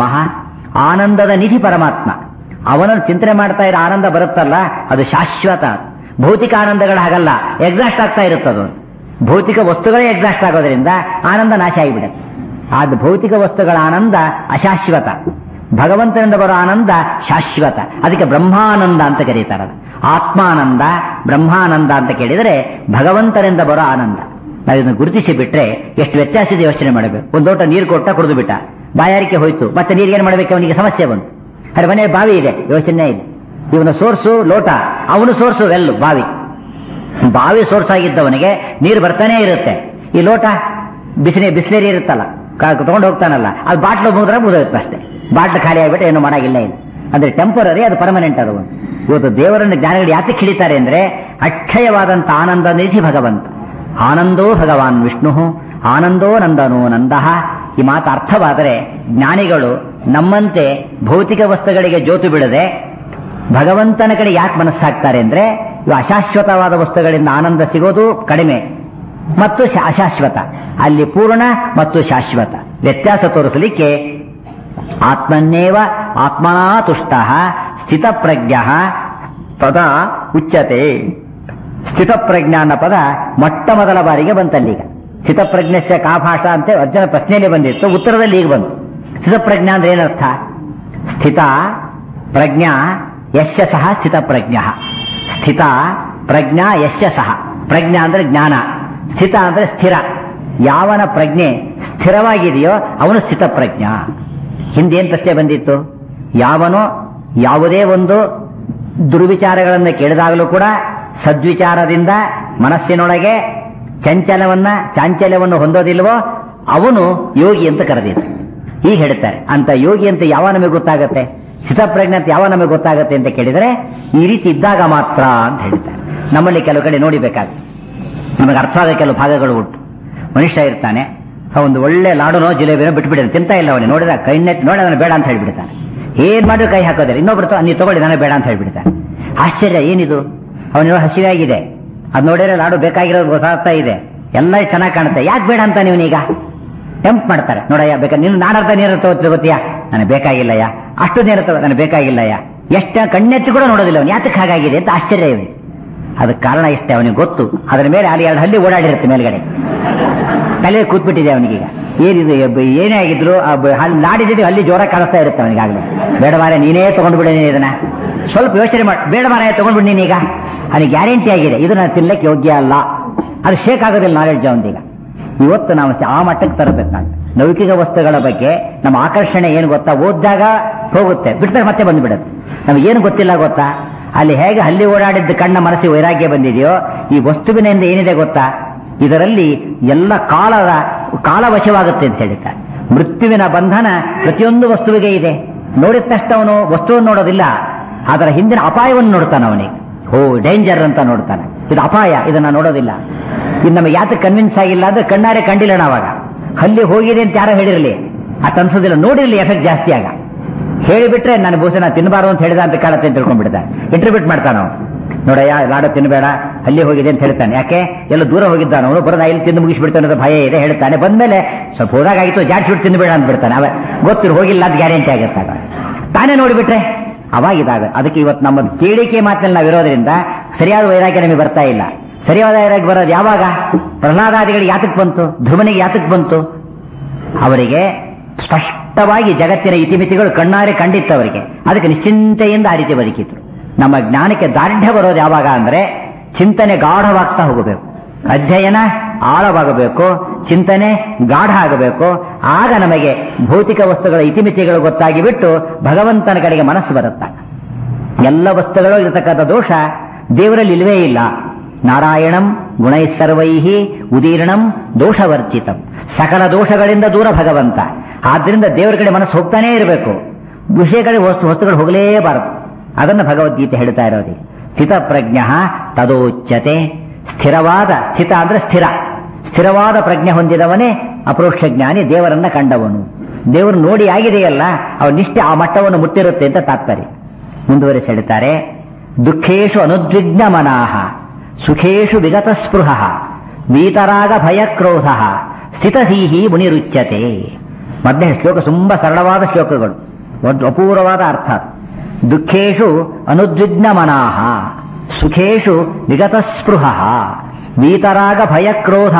ಆನಂದದ ನಿಧಿ ಪರಮಾತ್ಮ. ಅವನನ್ನು ಚಿಂತನೆ ಮಾಡ್ತಾ ಇರೋ ಆನಂದ ಬರುತ್ತಲ್ಲ, ಅದು ಶಾಶ್ವತ. ಭೌತಿಕ ಆನಂದಗಳು ಹಾಗಲ್ಲ, ಎಕ್ಸಾಸ್ಟ್ ಆಗ್ತಾ ಇರುತ್ತದು. ಭೌತಿಕ ವಸ್ತುಗಳೇ ಎಕ್ಸಾಸ್ಟ್ ಆಗೋದ್ರಿಂದ ಆನಂದ ನಾಶ ಆಗಿಬಿಡುತ್ತೆ. ಆದ ಭೌತಿಕ ವಸ್ತುಗಳ ಆನಂದ ಅಶಾಶ್ವತ, ಭಗವಂತನಿಂದ ಬರೋ ಆನಂದ ಶಾಶ್ವತ. ಅದಕ್ಕೆ ಬ್ರಹ್ಮಾನಂದ ಅಂತ ಕರೀತಾರೆ. ಆತ್ಮಾನಂದ, ಬ್ರಹ್ಮಾನಂದ ಅಂತ ಕೇಳಿದರೆ ಭಗವಂತನಿಂದ ಬರೋ ಆನಂದ. ನಾವಿದನ್ನು ಗುರುತಿಸಿ ಬಿಟ್ರೆ ಎಷ್ಟು ವ್ಯತ್ಯಾಸ ಇದೆ ಯೋಚನೆ ಮಾಡಬೇಕು. ಒಂದು ಲೋಟ ನೀರು ಕೊಟ್ಟ, ಕುಡಿದು ಬಿಟ್ಟ, ಬಾಯಾರಿಕೆ ಹೋಯ್ತು, ಮತ್ತೆ ನೀರಿಗೆ ಏನ್ ಮಾಡಬೇಕು? ಅವನಿಗೆ ಸಮಸ್ಯೆ ಬಂತು. ಅದ್ರ ಮನೆ ಬಾವಿ ಇದೆ, ಯೋಚನೆ ಇದೆ. ಇವನ ಸೋರ್ಸು ಲೋಟ, ಅವನು ಸೋರ್ಸು ವೆಲ್ಲು ಬಾವಿ. ಬಾವಿ ಸೋರ್ಸ್ ಆಗಿದ್ದವನಿಗೆ ನೀರು ಬರ್ತಾನೆ ಇರುತ್ತೆ. ಈ ಲೋಟ ಬಿಸಿನೇ ಬಿಸಿಲೇರಿ ಇರುತ್ತಲ್ಲ, ತಗೊಂಡು ಹೋಗ್ತಾನಲ್ಲ, ಅದು ಬಾಟ್ಲು ಮುಗಿದ್ರೆ ಮುಗಿದೋಗುತ್ತೆ ಅಷ್ಟೇ. ಬಾಟ್ಲು ಖಾಲಿ ಆಗಿಬಿಟ್ಟು ಏನು ಮಾಡಾಗಿಲ್ಲ ಇಲ್ಲ. ಅಂದ್ರೆ ಟೆಂಪರರಿ, ಅದು ಪರ್ಮನೆಂಟ್. ಅದು ಇವತ್ತು ದೇವರನ್ನು ಜ್ಞಾನಿಗಳು ಯಾತಕ್ಕೆ ಹಿಡಿತಾರೆ ಅಂದ್ರೆ ಅಕ್ಷಯವಾದಂತ ಆನಂದ ನಿಧಿ ಭಗವಂತ. ಆನಂದೋ ಭಗವಾನ್ ವಿಷ್ಣು ಆನಂದೋ ನಂದನೋ ನಂದಃ. ಈ ಮಾತು ಅರ್ಥವಾದರೆ ಜ್ಞಾನಿಗಳು ನಮ್ಮಂತೆ ಭೌತಿಕ ವಸ್ತುಗಳಿಗೆ ಜೋತು ಬಿಡದೆ ಭಗವಂತನ ಕಡೆ ಯಾಕೆ ಮನಸ್ಸಾಗ್ತಾರೆ ಅಂದ್ರೆ ಇವು ಅಶಾಶ್ವತವಾದ ವಸ್ತುಗಳಿಂದ ಆನಂದ ಸಿಗೋದು ಕಡಿಮೆ ಮತ್ತು ಅಶಾಶ್ವತ, ಅಲ್ಲಿ ಪೂರ್ಣ ಮತ್ತು ಶಾಶ್ವತ ವ್ಯತ್ಯಾಸ ತೋರಿಸಲಿಕ್ಕೆ ಆತ್ಮನ್ನೇವ ಆತ್ಮನಾ ತುಷ್ಟ ಸ್ಥಿತ ಪ್ರಜ್ಞ ಪದ ಉಚ್ಯತೆ. ಸ್ಥಿತಪ್ರಜ್ಞ ಅನ್ನೋ ಪದ ಮೊಟ್ಟ ಮೊದಲ ಬಾರಿಗೆ ಬಂತಲ್ಲೀಗ. ಸ್ಥಿತಪ್ರಜ್ಞಸ್ಯ ಕಾ ಭಾಷಾ ಅಂತ ಅರ್ಜುನ ಪ್ರಶ್ನೆಯಲ್ಲಿ ಬಂದಿತ್ತು, ಉತ್ತರದಲ್ಲಿ ಈಗ ಬಂತು. ಸ್ಥಿತಪ್ರಜ್ಞ ಅಂದ್ರೆ ಏನರ್ಥ? ಸ್ಥಿತ ಪ್ರಜ್ಞಾ ಯಶ್ಯ ಸಹ ಸ್ಥಿತ ಪ್ರಜ್ಞ. ಸ್ಥಿತ ಪ್ರಜ್ಞಾ ಯಶ್ಯ ಸಹ. ಪ್ರಜ್ಞಾ ಅಂದ್ರೆ ಜ್ಞಾನ, ಸ್ಥಿತ ಅಂದ್ರೆ ಸ್ಥಿರ. ಯಾವನ ಪ್ರಜ್ಞೆ ಸ್ಥಿರವಾಗಿದೆಯೋ ಅವನು ಸ್ಥಿತ ಪ್ರಜ್ಞಾ. ಹಿಂದೇನ್ ಪ್ರಶ್ನೆ ಬಂದಿತ್ತು? ಯಾವನೋ ಯಾವುದೇ ಒಂದು ದುರ್ವಿಚಾರಗಳನ್ನು ಕೇಳಿದಾಗಲೂ ಕೂಡ ಸದ್ವಿಚಾರದಿಂದ ಮನಸ್ಸಿನೊಳಗೆ ಚಂಚಲವನ್ನ ಚಾಂಚಲ್ಯವನ್ನು ಹೊಂದೋದಿಲ್ವೋ ಅವನು ಯೋಗಿ ಅಂತ ಕರೆದಿದ್ರು. ಈಗ ಹೇಳ್ತಾರೆ ಅಂತ ಯೋಗಿ ಅಂತ ಯಾವ ನಮಗೆ ಗೊತ್ತಾಗತ್ತೆ? ಸ್ಥಿತಪ್ರಜ್ಞೆ ಅಂತ ಯಾವ ನಮಗೆ ಗೊತ್ತಾಗತ್ತೆ ಅಂತ ಕೇಳಿದರೆ ಈ ರೀತಿ ಇದ್ದಾಗ ಮಾತ್ರ ಅಂತ ಹೇಳ್ತಾರೆ. ನಮ್ಮಲ್ಲಿ ಕೆಲವು ಕಡೆ ನೋಡಿಬೇಕಾಗುತ್ತೆ, ನಮಗೆ ಅರ್ಥ ಆದ ಕೆಲವು ಭಾಗಗಳು ಉಂಟು. ಮನುಷ್ಯ ಇರ್ತಾನೆ, ಒಂದು ಒಳ್ಳೆ ಲಾಡುನೋ ಜಿಲೇಬಿನೋ ಬಿಟ್ಬಿಟ್ಟಿರ್ತಾನೆ, ತಿಂತಾ ಇಲ್ಲ ಅವನೇ. ನೋಡಿದ ಕೈನೆತ್ ನೋಡಿ ಅವನು ಬೇಡ ಅಂತ ಹೇಳ್ಬಿಡ್ತಾನೆ. ಏನ್ ಮಾಡಿದ್ರು ಕೈ ಹಾಕೋದಿಲ್ಲ. ಇನ್ನೊಬ್ರು ನೀವು ತಗೊಳ್ಳಿ ನನಗೆ ಬೇಡ ಅಂತ ಹೇಳ್ಬಿಡ್ತಾನೆ. ಆಶ್ಚರ್ಯ, ಏನಿದು? ಅವನಿರೋ ಹಸಿವೆ ಆಗಿದೆ, ಅದ್ ನೋಡಿದ್ರೆ ಲಾಡು ಬೇಕಾಗಿರೋದು ಗೊತ್ತಾಗ್ತಾ ಇದೆ, ಎಲ್ಲ ಚೆನ್ನಾಗಿ ಕಾಣುತ್ತೆ, ಯಾಕೆ ಬೇಡ ಅಂತ ನೀವನೀಗ ಟೆಂಪ್ ಮಾಡ್ತಾರೆ. ನೋಡಯ್ಯ ಬೇಕಾ ನೀನು ನಾನರ್ಧ ನೀರು ತಗೋತೀಯ, ನನಗೆ ಬೇಕಾಗಿಲ್ಲಯ್ಯ, ಅಷ್ಟು ನೇರತ್ತವ ನನಗೆ ಬೇಕಾಗಿಲ್ಲ ಯಾ ಎಷ್ಟು ಕಣ್ಣೆತ್ತಿ ಕೂಡ ನೋಡೋದಿಲ್ಲ ಅವನು ಯಾತಕ್ಕೆ ಹಾಗಾಗಿದೆ ಅಂತ ಆಶ್ಚರ್ಯ ಇವನು. ಅದಕ್ಕೆ ಕಾರಣ ಇಷ್ಟೇ ಅವನಿಗೆ ಗೊತ್ತು. ಅದರ ಮೇಲೆ ಅಲ್ಲಿ ಎರಡು ಹಲ್ಲಿ ಓಡಾಡಿರುತ್ತೆ ಮೇಲ್ಗಡೆ, ತಲೆ ಕೂತ್ಬಿಟ್ಟಿದೆ ಅವನಿಗೀಗ. ಏನಿದು ಏನೇ ಆಗಿದ್ರು ಅಲ್ಲಿ ನಾಡಿದ್ದು ಅಲ್ಲಿ ಜೋರ ಕಾಣಿಸ್ತಾ ಇರುತ್ತೆ ಅವನಿಗಾಗಲೇ. ಬೇಡ ಮಾರ ನೀನೇ ತಗೊಂಡ್ಬಿಡ ಇದನ್ನ, ಸ್ವಲ್ಪ ಯೋಚನೆ ಮಾಡಿ, ಬೇಡ ಮಾರ ತಗೊಂಡ್ಬಿಡ್ ನೀನೀಗ, ಅಲ್ಲಿ ಗ್ಯಾರಂಟಿ ಆಗಿದೆ ಇದು ನಾನು ತಿನ್ಲಕ್ಕೆ ಯೋಗ್ಯ ಅಲ್ಲ. ಅದು ಶೇಕ್ ಆಗೋದಿಲ್ಲ ನಾಲೆಡ್ಜ್ ಅವನಿಗೆ. ಇವತ್ತು ನಾವು ಆ ಮಟ್ಟಕ್ಕೆ ತರಬೇಕು. ನಾನು ಲೌಕಿಕ ವಸ್ತುಗಳ ಬಗ್ಗೆ ನಮ್ಮ ಆಕರ್ಷಣೆ ಏನು ಗೊತ್ತಾ, ಓದಿದಾಗ ಹೋಗುತ್ತೆ, ಬಿಡ್ತಾರೆ ಮತ್ತೆ ಬಂದ್ಬಿಡುತ್ತೆ. ನಮಗೇನು ಗೊತ್ತಿಲ್ಲ ಗೊತ್ತಾ, ಅಲ್ಲಿ ಹೇಗೆ ಹಲ್ಲಿ ಓಡಾಡಿದ್ದ ಕಣ್ಣ ಮನಸ್ಸಿಗೆ ವೈರಾಗ್ಯ ಬಂದಿದೆಯೋ, ಈ ವಸ್ತುವಿನಿಂದ ಏನಿದೆ ಗೊತ್ತಾ, ಇದರಲ್ಲಿ ಎಲ್ಲ ಕಾಲದ ಕಾಲವಶವಾಗುತ್ತೆ ಅಂತ ಹೇಳ್ತಾರೆ. ಮೃತ್ಯುವಿನ ಬಂಧನ ಪ್ರತಿಯೊಂದು ವಸ್ತುವಿಗೆ ಇದೆ. ನೋಡಿದ ತಕ್ಷಣ ಅವನು ವಸ್ತುವನ್ನು ನೋಡೋದಿಲ್ಲ, ಅದರ ಹಿಂದಿನ ಅಪಾಯವನ್ನು ನೋಡ್ತಾನೆ. ಅವನಿಗೆ ಓ ಡೇಂಜರ್ ಅಂತ ನೋಡ್ತಾನೆ, ಇದು ಅಪಾಯ, ಇದನ್ನ ನೋಡೋದಿಲ್ಲ. ಇದು ನಮಗೆ ಯಾತಕ್ಕೆ ಕನ್ವಿನ್ಸ್ ಆಗಿಲ್ಲ ಅಂದ್ರೆ ಕಣ್ಣಾರೆ ಕಂಡಿಲ್ಲ ನಾವಾಗ. ಹಲ್ಲಿ ಹೋಗಿದೆ ಅಂತ ಯಾರೋ ಹೇಳಿರಲಿ ಅಟ್ ಅನ್ಸೋದಿಲ್ಲ, ನೋಡಿರ್ಲಿ ಎಫೆಕ್ಟ್ ಜಾಸ್ತಿ ಆಗ. ಹೇಳಿಬಿಟ್ರೆ ನಾನು ಬಹುಶಃ ನಾನು ತಿನ್ನಬಾರು ಅಂತ ಹೇಳಿದ ಅಂತ ಕಾಲತ್ತೆ ಅಂತ ತಿಳ್ಕೊಂಡ್ಬಿಡ್ತಾನೆ, ಇಂಟರ್ಬ್ಯೂಟ್ ಮಾಡ್ತಾನ ಅವನು. ನೋಡಯ್ಯ ಲಾಡು ತಿನ್ನಬೇಡ, ಹಲ್ಲಿ ಹೋಗಿದೆ ಅಂತ ಹೇಳ್ತಾನೆ. ಯಾಕೆ ಎಲ್ಲ ದೂರ ಹೋಗಿದ್ದಾನ ಅವನು, ಬರೋದ ಇಲ್ಲಿ ತಿಂದು ಮುಗಿಸ್ಬಿಡ್ತಾನೆ ಅಂತ ಭಯ ಇದೆ ಹೇಳ್ತಾನೆ. ಬಂದ್ಮೇಲೆ ಸ್ವಲ್ಪ ಹೋದಾಗಿತ್ತು ಜಾಡ್ಸ್ಬಿಟ್ಟು ತಿಂದುಬೇಡ ಅಂದ್ಬಿಡ್ತಾನೆ. ಅವ ಗೊತ್ತಿರು ಹೋಗಿಲ್ಲ ಅಂತ ಗ್ಯಾರಂಟಿ ಆಗಿರ್ತಾಗ. ತಾನೇ ನೋಡಿಬಿಟ್ರೆ ಅವಾಗಿದಾಗ. ಅದಕ್ಕೆ ಇವತ್ತು ನಮ್ಮ ಕೇಳಿಕೆ ಮಾತಿನಲ್ಲಿ ನಾವಿರೋದ್ರಿಂದ ಸರಿಯಾದ ವೈರಾಗ್ಯ ನಮಗೆ ಬರ್ತಾ ಇಲ್ಲ. ಸರಿಯಾದ ವೈರಾಗ್ಯ ಬರೋದು ಯಾವಾಗ? ಪ್ರಹ್ಲಾದಾದಿಗಳಿಗೆ ಯಾತಕ್ಕೆ ಬಂತು, ಧ್ರುವನಿಗೆ ಯಾತಕ್ಕೆ ಬಂತು? ಅವರಿಗೆ ಸ್ಪಷ್ಟವಾಗಿ ಜಗತ್ತಿನ ಇತಿಮಿತಿಗಳು ಕಣ್ಣಾರೆ ಕಂಡಿತ್ತು ಅವರಿಗೆ. ಅದಕ್ಕೆ ನಿಶ್ಚಿಂತೆಯಿಂದ ಆ ರೀತಿ ಬದುಕಿದ್ರು. ನಮ್ಮ ಜ್ಞಾನಕ್ಕೆ ದಾರ್ಢ್ಯ ಬರೋದು ಯಾವಾಗ ಅಂದ್ರೆ ಚಿಂತನೆ ಗಾಢವಾಗ್ತಾ ಹೋಗಬೇಕು, ಅಧ್ಯಯನ ಆಳವಾಗಬೇಕು, ಚಿಂತನೆ ಗಾಢ ಆಗಬೇಕು. ಆಗ ನಮಗೆ ಭೌತಿಕ ವಸ್ತುಗಳ ಇತಿಮಿತಿಗಳು ಗೊತ್ತಾಗಿ ಬಿಟ್ಟು ಭಗವಂತನ ಕಡೆಗೆ ಮನಸ್ಸು ಬರುತ್ತಾ. ಎಲ್ಲ ವಸ್ತುಗಳು ಇರತಕ್ಕಂಥ ದೋಷ ದೇವರಲ್ಲಿ ಇಲ್ವೇ ಇಲ್ಲ. ನಾರಾಯಣಂ ಗುಣೈಸರ್ವೈಹಿ ಉದೀರ್ಣಂ ದೋಷವರ್ಜಿತಂ, ಸಕಲ ದೋಷಗಳಿಂದ ದೂರ ಭಗವಂತ. ಆದ್ರಿಂದ ದೇವರ ಕಡೆ ಮನಸ್ಸು ಹೋಗ್ತಾನೇ ಇರಬೇಕು, ವಿಷಯಗಳಿಗೆ ವಸ್ತು ವಸ್ತುಗಳು ಹೋಗಲೇಬಾರದು. ಅದನ್ನು ಭಗವದ್ಗೀತೆ ಹೇಳ್ತಾ ಇರೋದು. ಸ್ಥಿತ ಪ್ರಜ್ಞ ತದೋಚ್ಯತೆ, ಸ್ಥಿರವಾದ, ಸ್ಥಿತ ಅಂದ್ರೆ ಸ್ಥಿರ, ಸ್ಥಿರವಾದ ಪ್ರಜ್ಞೆ ಹೊಂದಿದವನೇ ಅಪರೋಕ್ಷ ಜ್ಞಾನಿ, ದೇವರನ್ನ ಕಂಡವನು. ದೇವರು ನೋಡಿ ಆಗಿದೆಯಲ್ಲ, ಅವನ ನಿಷ್ಠೆ ಆ ಮಟ್ಟವನ್ನು ಮುಟ್ಟಿರುತ್ತೆ ಅಂತ ತಾತ್ಪರ್ಯ. ಮುಂದುವರಿಸಿ ಹೇಳ್ತಾರೆ, ದುಃಖೇಶು ಅನುದ್ವಿಗ್ನ ಮನಾಹ ಸುಖೇಶು ವಿಗತ ಸ್ಪೃಹ ವೀತರಾಗ ಭಯಕ್ರೋಧ ಸ್ಥಿತಧೀಹಿ ಮುನಿರುಚ್ಯತೆ. ಮೊದಲನೇ ಶ್ಲೋಕ ತುಂಬಾ ಸರಳವಾದ ಶ್ಲೋಕಗಳು, ಒಂದು ಅಪೂರ್ವವಾದ ಅರ್ಥ. ದುಃಖೇಶು ಅನುದ್ವಿಗ್ನ ಮನಾಹ ಸುಖೇಶು ವಿಗತ ಸ್ಪೃಹ ವೀತರಾಗ ಭಯಕ್ರೋಧ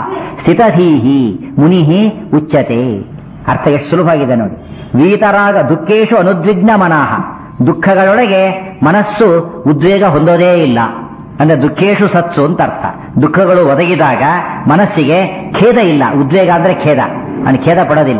ಸ್ಥಿತಧೀಹಿ ಮುನಿ ಉಚ್ಯತೆ. ಅರ್ಥ ಎಷ್ಟು ಸುಲಭವಾಗಿದೆ ನೋಡಿ. ವೀತರಾಗ ದುಃಖೇಶು ಅನುದ್ವಿಗ್ನ ಮನಾಹ, ದುಃಖಗಳೊಳಗೆ ಮನಸ್ಸು ಉದ್ವೇಗ ಹೊಂದೋದೇ ಇಲ್ಲ ಅಂದ್ರೆ ದುಃಖೇಶು ಸತ್ಸು ಅಂತ ಅರ್ಥ. ದುಃಖಗಳು ಒದಗಿದಾಗ ಮನಸ್ಸಿಗೆ ಖೇದ ಇಲ್ಲ, ಉದ್ವೇಗ ಅಂದ್ರೆ ಖೇದ, ಅವನು ಖೇದ ಪಡೋದಿಲ್ಲ.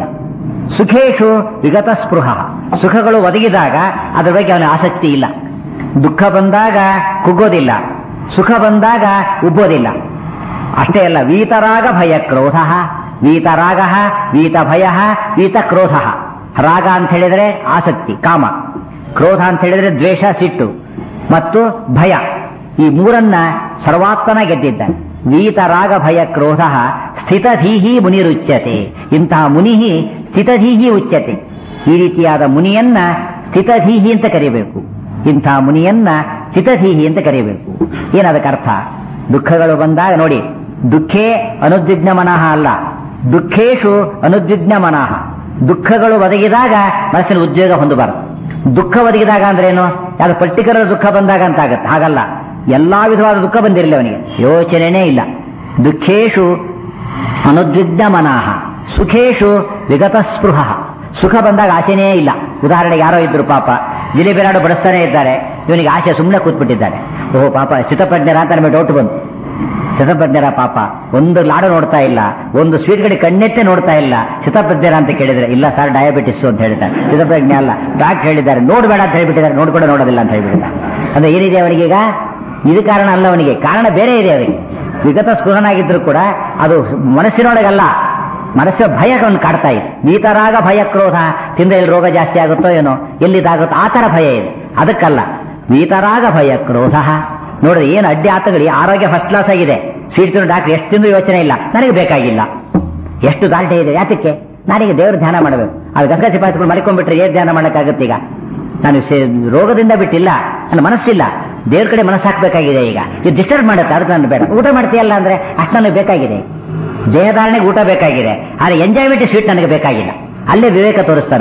ಸುಖೇಶು ವಿಗತ ಸ್ಪೃಹ, ಸುಖಗಳು ಒದಗಿದಾಗ ಅದರ ಬಗ್ಗೆ ಅವನ ಆಸಕ್ತಿ ಇಲ್ಲ. ದುಃಖ ಬಂದಾಗ ಕುಗ್ಗೋದಿಲ್ಲ, ಸುಖ ಬಂದಾಗ ಉಬ್ಬೋದಿಲ್ಲ. ಅಷ್ಟೇ ಅಲ್ಲ, ವೀತರಾಗ ಭಯ ಕ್ರೋಧ, ವೀತರಾಗ ವೀತ ಭಯ ವೀತ ಕ್ರೋಧ. ರಾಗ ಅಂತ ಹೇಳಿದ್ರೆ ಆಸಕ್ತಿ ಕಾಮ, ಕ್ರೋಧ ಅಂತ ಹೇಳಿದ್ರೆ ದ್ವೇಷ ಸಿಟ್ಟು, ಮತ್ತು ಭಯ. ಈ ಮೂರನ್ನ ಸರ್ವಾತ್ಮನ ಗೆದ್ದಿದ್ದಾನೆ. ವೀತರಾಗ ಭಯ ಕ್ರೋಧ ಸ್ಥಿತಧೀಹಿ ಮುನಿರುಚ್ಯತೆ. ಇಂತಹ ಮುನಿ ಸ್ಥಿತಧೀಹಿ ಉಚ್ಯತೆ. ಈ ರೀತಿಯಾದ ಮುನಿಯನ್ನ ಸ್ಥಿತಧೀಹಿ ಅಂತ ಕರೀಬೇಕು. ಇಂತಹ ಮುನಿಯನ್ನ ಸ್ಥಿತಧೀಹಿ ಅಂತ ಕರೀಬೇಕು. ಏನದಕ್ಕೆ ಅರ್ಥ? ದುಃಖಗಳು ಬಂದಾಗ ನೋಡಿ, ದುಃಖೇ ಅನುದ್ವಿಗ್ನ ಮನಃ ಅಲ್ಲ, ದುಃಖೇಶು ಅನುದ್ವಿಗ್ನ ಮನಃ. ದುಃಖಗಳು ಒದಗಿದಾಗ ಮನಸ್ಸಿನ ಉದ್ವೇಗ ಹೊಂದಬಾರದು. ದುಃಖ ಒದಗಿದಾಗ ಅಂದ್ರೆ ಏನು? ಯಾರು ಪರ್ಟಿಕ್ಯುಲರ್ ದುಃಖ ಬಂದಾಗ ಅಂತ ಆಗತ್ತೆ, ಹಾಗಲ್ಲ. ಎಲ್ಲಾ ವಿಧವಾದ ದುಃಖ ಬಂದಿರಲಿಲ್ಲ ಅವನಿಗೆ, ಯೋಚನೆನೇ ಇಲ್ಲ. ದುಃಖೇಶು ಅನುದ್ವಿಗ್ನ ಮನಃ ಸುಖೇಶು ವಿಗತ ಸ್ಪೃಹ. ಸುಖ ಬಂದಾಗ ಆಸೆನೇ ಇಲ್ಲ. ಉದಾಹರಣೆಗೆ ಯಾರೋ ಇದ್ರು ಪಾಪ ಜಿಲೇಬಿ ಲಾಡು ಬಡಿಸ್ತಾನೆ ಇದ್ದಾರೆ, ಇವನಿಗೆ ಆಸೆ ಸುಮ್ಮನೆ ಕೂತ್ಬಿಟ್ಟಿದ್ದಾನೆ. ಓಹೋ ಪಾಪ ಸ್ಥಿತಪ್ರಜ್ಞರ ಅಂತ ನಮಗೆ ಡೌಟ್ ಬಂತು. ಸ್ಥಿತಪ್ರಜ್ಞರ ಪಾಪ ಒಂದು ಲಾಡು ನೋಡ್ತಾ ಇಲ್ಲ, ಒಂದು ಸ್ವೀಟ್ ಕಡೆ ಕಣ್ಣೆತ್ತೆ ನೋಡ್ತಾ ಇಲ್ಲ. ಸ್ಥಿತಪ್ರಜ್ಞರ ಅಂತ ಕೇಳಿದ್ರೆ ಇಲ್ಲ ಸರ್ ಡಯಾಬಿಟಿಸ್ ಅಂತ ಹೇಳ್ತಾರೆ. ಸ್ಥಿತಪ್ರಜ್ಞೆ ಅಲ್ಲ, ಡಾಕ್ಟರ್ ಹೇಳಿದ್ದಾರೆ ನೋಡ್ಬೇಡ ಅಂತ ಹೇಳ್ಬಿಟ್ಟಿದ್ದಾರೆ, ನೋಡ್ಕೊಂಡು ನೋಡೋದಿಲ್ಲ ಅಂತ ಹೇಳ್ಬಿಟ್ಟಿದ್ದಾರೆ. ಅಂದ್ರೆ ಏನಿದೆ ಅವನಿಗೀಗ? ಇದು ಕಾರಣ ಅಲ್ಲ, ಅವನಿಗೆ ಕಾರಣ ಬೇರೆ ಇದೆ. ಅವರಿಗೆ ವಿಗತ ಸ್ಪೃಹನಾಗಿದ್ರು ಕೂಡ ಅದು ಮನಸ್ಸಿನೊಳಗಲ್ಲ, ಮನಸ್ಸಿನ ಭಯ ಅವನು ಕಾಡ್ತಾ ಇದೆ. ವೀತರಾಗ ಭಯ ಕ್ರೋಧ, ತಿಂದ್ರೆ ಎಲ್ಲಿ ರೋಗ ಜಾಸ್ತಿ ಆಗುತ್ತೋ ಏನೋ, ಎಲ್ಲಿದಾಗುತ್ತೋ ಆ ತರ ಭಯ ಇದೆ. ಅದಕ್ಕಲ್ಲ, ವೀತರಾಗ ಭಯ ಕ್ರೋಧ. ನೋಡ್ರಿ ಏನು ಅಡ್ಡಿ ಆತಗಳಿ, ಆರೋಗ್ಯ ಫಸ್ಟ್ ಕ್ಲಾಸ್ ಆಗಿದೆ, ಸ್ವೀಟ್ ತಿನ್ನು ಡಾಕ್ಟರ್ ಎಷ್ಟು ತಿಂದು ಯೋಚನೆ ಇಲ್ಲ, ನನಗೆ ಬೇಕಾಗಿಲ್ಲ. ಎಷ್ಟು ದಾಲ್ಟೆ ಇದೆ, ಯಾತಕ್ಕೆ? ನಾನೀಗ ದೇವ್ರ ಧ್ಯಾನ ಮಾಡಬೇಕು. ಅದು ಗಸಗಸಿ ಪಾತ್ರೆ ಮಾಡ್ಕೊಂಡ್ಬಿಟ್ರೆ ಏನ್ ಧ್ಯಾನ ಮಾಡಕ್ಕಾಗತ್ತೆ? ಈಗ ನಾನು ರೋಗದಿಂದ ಬಿಟ್ಟಿಲ್ಲ, ನನ್ನ ಮನಸ್ಸಿಲ್ಲ, ದೇವ್ರ ಕಡೆ ಮನಸ್ಸು ಹಾಕ್ಬೇಕಾಗಿದೆ. ಈಗ ಇದು ಡಿಸ್ಟರ್ಬ್ ಮಾಡುತ್ತೆ, ಅದಕ್ಕೆ ನಾನು ಬೇಡ. ಊಟ ಮಾಡ್ತೀಯಲ್ಲ ಅಂದ್ರೆ ಅಷ್ಟು ನನಗೆ ಬೇಕಾಗಿದೆ, ದೇಹಧಾರಣೆಗೆ ಊಟ ಬೇಕಾಗಿದೆ, ಆದರೆ ಎಂಜಾಯ್ಮೆಂಟ್ ಸ್ವೀಟ್ ನನಗೆ ಬೇಕಾಗಿಲ್ಲ. ಅಲ್ಲೇ ವಿವೇಕ ತೋರಿಸ್ತಾರೆ ಅವನಿಗೆ.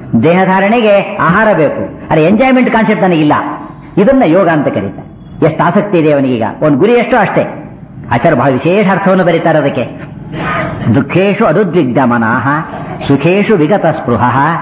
ದೇಹಧಾರಣೆಗೆ ಆಹಾರ ಬೇಕು, ಅರೆ ಎಂಜಾಯ್ಮೆಂಟ್ ಕಾನ್ಸೆಪ್ಟ್ ನನಗಿಲ್ಲ. ಇದನ್ನ ಯೋಗ ಅಂತ ಕರೀತಾರೆ. ಎಷ್ಟು ಆಸಕ್ತಿ ಇದೆ ಅವನಿಗೀಗ, ಒಂದು ಗುರಿ ಎಷ್ಟೋ ಅಷ್ಟೇ. ಆಚಾರ್ಯ ಬಹಳ ವಿಶೇಷ ಅರ್ಥವನ್ನು ಬರೀತಾರೆ ಅದಕ್ಕೆ. ದುಃಖೇಶು ಅನುದ್ವಿಗ್ನಮನಃ ಸುಖೇಶು ವಿಗತ ಸ್ಪೃಹ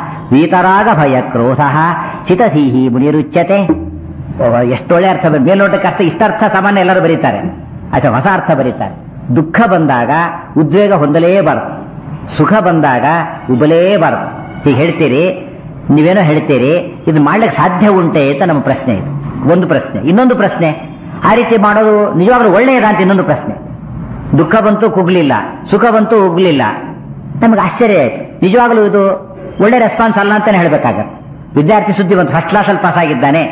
ವೀತರಾಗ ಭಯ ಕ್ರೋಧ ಚಿತಧೀಹಿ ಮುನಿರುಚ್ಯತೆ. ಎಷ್ಟೊಳ್ಳೆ ಅರ್ಥ, ಮೇಲ್ನೋಟಕ್ಕೆ ಅರ್ಥ ಇಷ್ಟ ಅರ್ಥ ಸಾಮಾನ್ಯ ಎಲ್ಲರೂ ಬರೀತಾರೆ. ಆಚೆ ಹೊಸ ಅರ್ಥ ಬರೀತಾರೆ. ದುಃಖ ಬಂದಾಗ ಉದ್ವೇಗ ಹೊಂದಲೇಬಾರದು, ಸುಖ ಬಂದಾಗ ಉಬಲೇಬಾರದು. ಹೀಗೆ ಹೇಳ್ತೀರಿ, ನೀವೇನೋ ಹೇಳ್ತೀರಿ, ಇದು ಮಾಡ್ಲಿಕ್ಕೆ ಸಾಧ್ಯ ಉಂಟೆ ಅಂತ ನಮ್ಮ ಪ್ರಶ್ನೆ ಇದೆ, ಒಂದು ಪ್ರಶ್ನೆ. ಇನ್ನೊಂದು ಪ್ರಶ್ನೆ, ಆ ರೀತಿ ಮಾಡೋದು ನಿಜವಾಗ್ಲೂ ಒಳ್ಳೆಯದ ಅಂತ ಇನ್ನೊಂದು ಪ್ರಶ್ನೆ. ದುಃಖ ಬಂತು ಕುಗ್ಲಿಲ್ಲ, ಸುಖ ಬಂತು ಉಗ್ಲಿಲ್ಲ, ನಮ್ಗೆ ಆಶ್ಚರ್ಯ ಆಯ್ತು. ನಿಜವಾಗ್ಲೂ ಇದು ಒಳ್ಳೆ ರೆಸ್ಪಾನ್ಸ್ ಅಲ್ಲ ಅಂತಾನೆ ಹೇಳ್ಬೇಕಾಗತ್ತೆ. ವಿದ್ಯಾರ್ಥಿ ಸುದ್ದಿ ಬಂತು, ಫಸ್ಟ್ ಕ್ಲಾಸಲ್ಲಿ ಪಾಸ್ ಆಗಿದ್ದಾನೆ,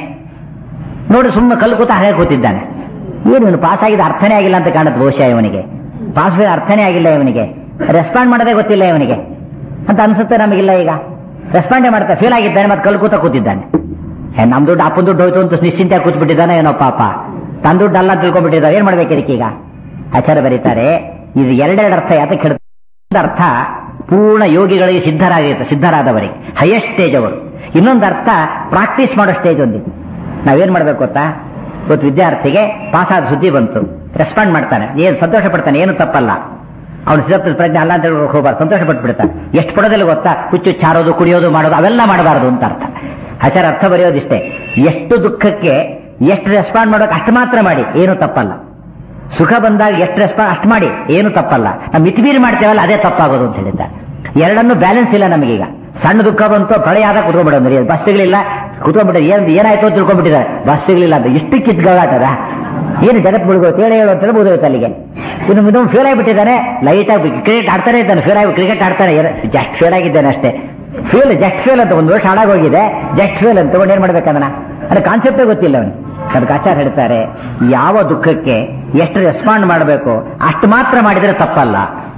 ನೋಡಿ ಸುಮ್ಮನೆ ಕಲ್ಲು ಕೂತ ಹಾಗೆ ಕೂತಿದ್ದಾನೆ. ಏನು ಇವನು ಪಾಸ್ ಆಗಿದ್ದ ಅರ್ಥನೇ ಆಗಿಲ್ಲ ಅಂತ ಕಾಣುತ್ತೆ ಬಹುಶಃ ಇವನಿಗೆ. ಪಾಸ್ ಅರ್ಥನೇ ಆಗಿಲ್ಲ ಇವನಿಗೆ, ರೆಸ್ಪಾಂಡ್ ಮಾಡೋದೇ ಗೊತ್ತಿಲ್ಲ ಇವನಿಗೆ ಅಂತ ಅನ್ಸುತ್ತೆ ನಮಗಿಲ್ಲ. ಈಗ ರೆಸ್ಪಾಂಡೇ ಮಾಡ್ತಾ ಫೇಲ್ ಆಗಿದ್ದಾನೆ, ಮತ್ತೆ ಕಲ್ಲು ಕೂತ ಕೂತಿದ್ದಾನೆ. ನಮ್ ದುಡ್ಡು ಅಪ್ಪನ ದುಡ್ಡು ಹೋಯ್ತು ಅಂತ ನಿಶ್ಚಿಂತೆ ಕೂತ್ಬಿಟ್ಟಿದ್ದಾನೆ ಏನೋ ಪಾಪ, ತನ್ನ ದುಡ್ಡು ಅಲ್ಲ ತಿಳ್ಕೊಂಡ್ಬಿಟ್ಟಿದ್ದಾರೆ. ಏನ್ ಮಾಡ್ಬೇಕು ಇದಕ್ಕೀಗ? ಆಚಾರ್ಯ ಬರೀತಾರೆ, ಇದು ಎರಡೆರಡು ಅರ್ಥ ಯಾತಕ್ಕೆ ಹೇಳ್ತಾರೆ. ಅರ್ಥ ಪೂರ್ಣ ಯೋಗಿಗಳಿಗೆ ಸಿದ್ಧರಾಗಿರುತ್ತೆ, ಸಿದ್ಧರಾದವರಿಗೆ ಹೈಯೆಸ್ಟ್ ಸ್ಟೇಜ್ ಅವರು. ಇನ್ನೊಂದು ಅರ್ಥ ಪ್ರಾಕ್ಟೀಸ್ ಮಾಡೋ ಸ್ಟೇಜ್ ಒಂದಿದೆ. ನಾವೇನ್ ಮಾಡ್ಬೇಕು ಗೊತ್ತಾ? ಇವತ್ತು ವಿದ್ಯಾರ್ಥಿಗೆ ಪಾಸ್ ಆದ ಸುದ್ದಿ ಬಂತು, ರೆಸ್ಪಾಂಡ್ ಮಾಡ್ತಾನೆ, ಏನು ಸಂತೋಷ ಪಡ್ತಾನೆ, ಏನು ತಪ್ಪಲ್ಲ. ಅವನು ಸಿದ್ಧ ಪ್ರಜ್ಞೆ ಅಲ್ಲ ಅಂತ ಹೋಗ್ಬಾರ್ದು, ಸಂತೋಷ ಪಟ್ಬಿಡ್ತಾನೆ. ಎಷ್ಟು ಪಡೋದಿಲ್ಲ ಗೊತ್ತಾ? ಹುಚ್ಚು ಚಾರೋದು, ಕುಡಿಯೋದು, ಮಾಡೋದು ಅವೆಲ್ಲ ಮಾಡಬಾರದು ಅಂತ ಅರ್ಥ. ಆಚಾರ ಅರ್ಥ ಬರೆಯೋದಿಷ್ಟೇ, ಎಷ್ಟು ದುಃಖಕ್ಕೆ ಎಷ್ಟು ರೆಸ್ಪಾಂಡ್ ಮಾಡೋಕೆ ಅಷ್ಟು ಮಾತ್ರ ಮಾಡಿ, ಏನು ತಪ್ಪಲ್ಲ. ಸುಖ ಬಂದಾಗ ಎಷ್ಟು ರೆಸ್ಪಾಂಡ್ ಅಷ್ಟು ಮಾಡಿ, ಏನು ತಪ್ಪಲ್ಲ. ನಾವು ಮಿತಿಮೀರಿ ಮಾಡ್ತೇವಲ್ಲ ಅದೇ ತಪ್ಪಾಗೋದು ಅಂತ ಹೇಳಿದ್ದಾರೆ. ಎರಡನ್ನೂ ಬ್ಯಾಲೆನ್ಸ್ ಇಲ್ಲ ನಮಗೀಗ. ಸಣ್ಣ ದುಃಖ ಬಂತು, ಪ್ರಳಯ ಆದ ಕುತ್ಕೊಂಡ್ಬಿಡೋದು, ಬಸ್ಗಳಿಲ್ಲ ಕುತ್ಕೊಂಡ್ಬಿಟ್ಟೆ, ಏನ್ ಏನಾಯ್ತು ಅಂತ ತಿಳ್ಕೊಂಡ್ಬಿಟ್ಟಿದ್ದಾರೆ. ಬಸ್ಗಳಿಲ್ಲ ಅಂತ ಇಷ್ಟು ಕಿತ್ ಗಲಾಟದ, ಏನು ಜಗತ್ ಮುಳುಗೋಯ್ತು, ಹೇಳಿ ಹೇಳು ಅಂತ ಮುಗಿದೋಯ್ತು ಅಲ್ಲಿಗೆ. ಇನ್ನು ಇನ್ನೊಂದು ಫೇಲ್ ಆಗಿಬಿಟ್ಟಿದ್ದಾನೆ, ಲೈಟ್ ಆಗಿ ಕ್ರಿಕೆಟ್ ಆಡ್ತಾನೆ ಇದ್ದಾನೆ, ಫೇಲ್ ಆಗಿ ಕ್ರಿಕೆಟ್ ಆಡ್ತಾನೆ, ಜಸ್ಟ್ ಫೇಲ್ ಆಗಿದ್ದಾನೆ ಅಷ್ಟೇ. ಫೇಲ್ ಜಸ್ಟ್ ಫೇಲ್ ಅಂತ ಒಂದು ವರ್ಷ ಹಾಳಾಗೋಗಿದೆ, ಜಸ್ಟ್ ಫೇಲ್ ಅಂತ ತಗೊಂಡು ಏನ್ ಮಾಡ್ಬೇಕಂದ್ರೆ ಅದ್ರ ಕಾನ್ಸೆಪ್ಟೇ ಗೊತ್ತಿಲ್ಲ ಅವನಿಗೆ. ಅದಕ್ಕೆ ಆಚಾರ ಹೇಳ್ತಾರೆ, ಯಾವ ದುಃಖಕ್ಕೆ ಎಷ್ಟು ರೆಸ್ಪಾಂಡ್ ಮಾಡಬೇಕು ಅಷ್ಟು ಮಾತ್ರ ಮಾಡಿದ್ರೆ ತಪ್ಪಲ್ಲ,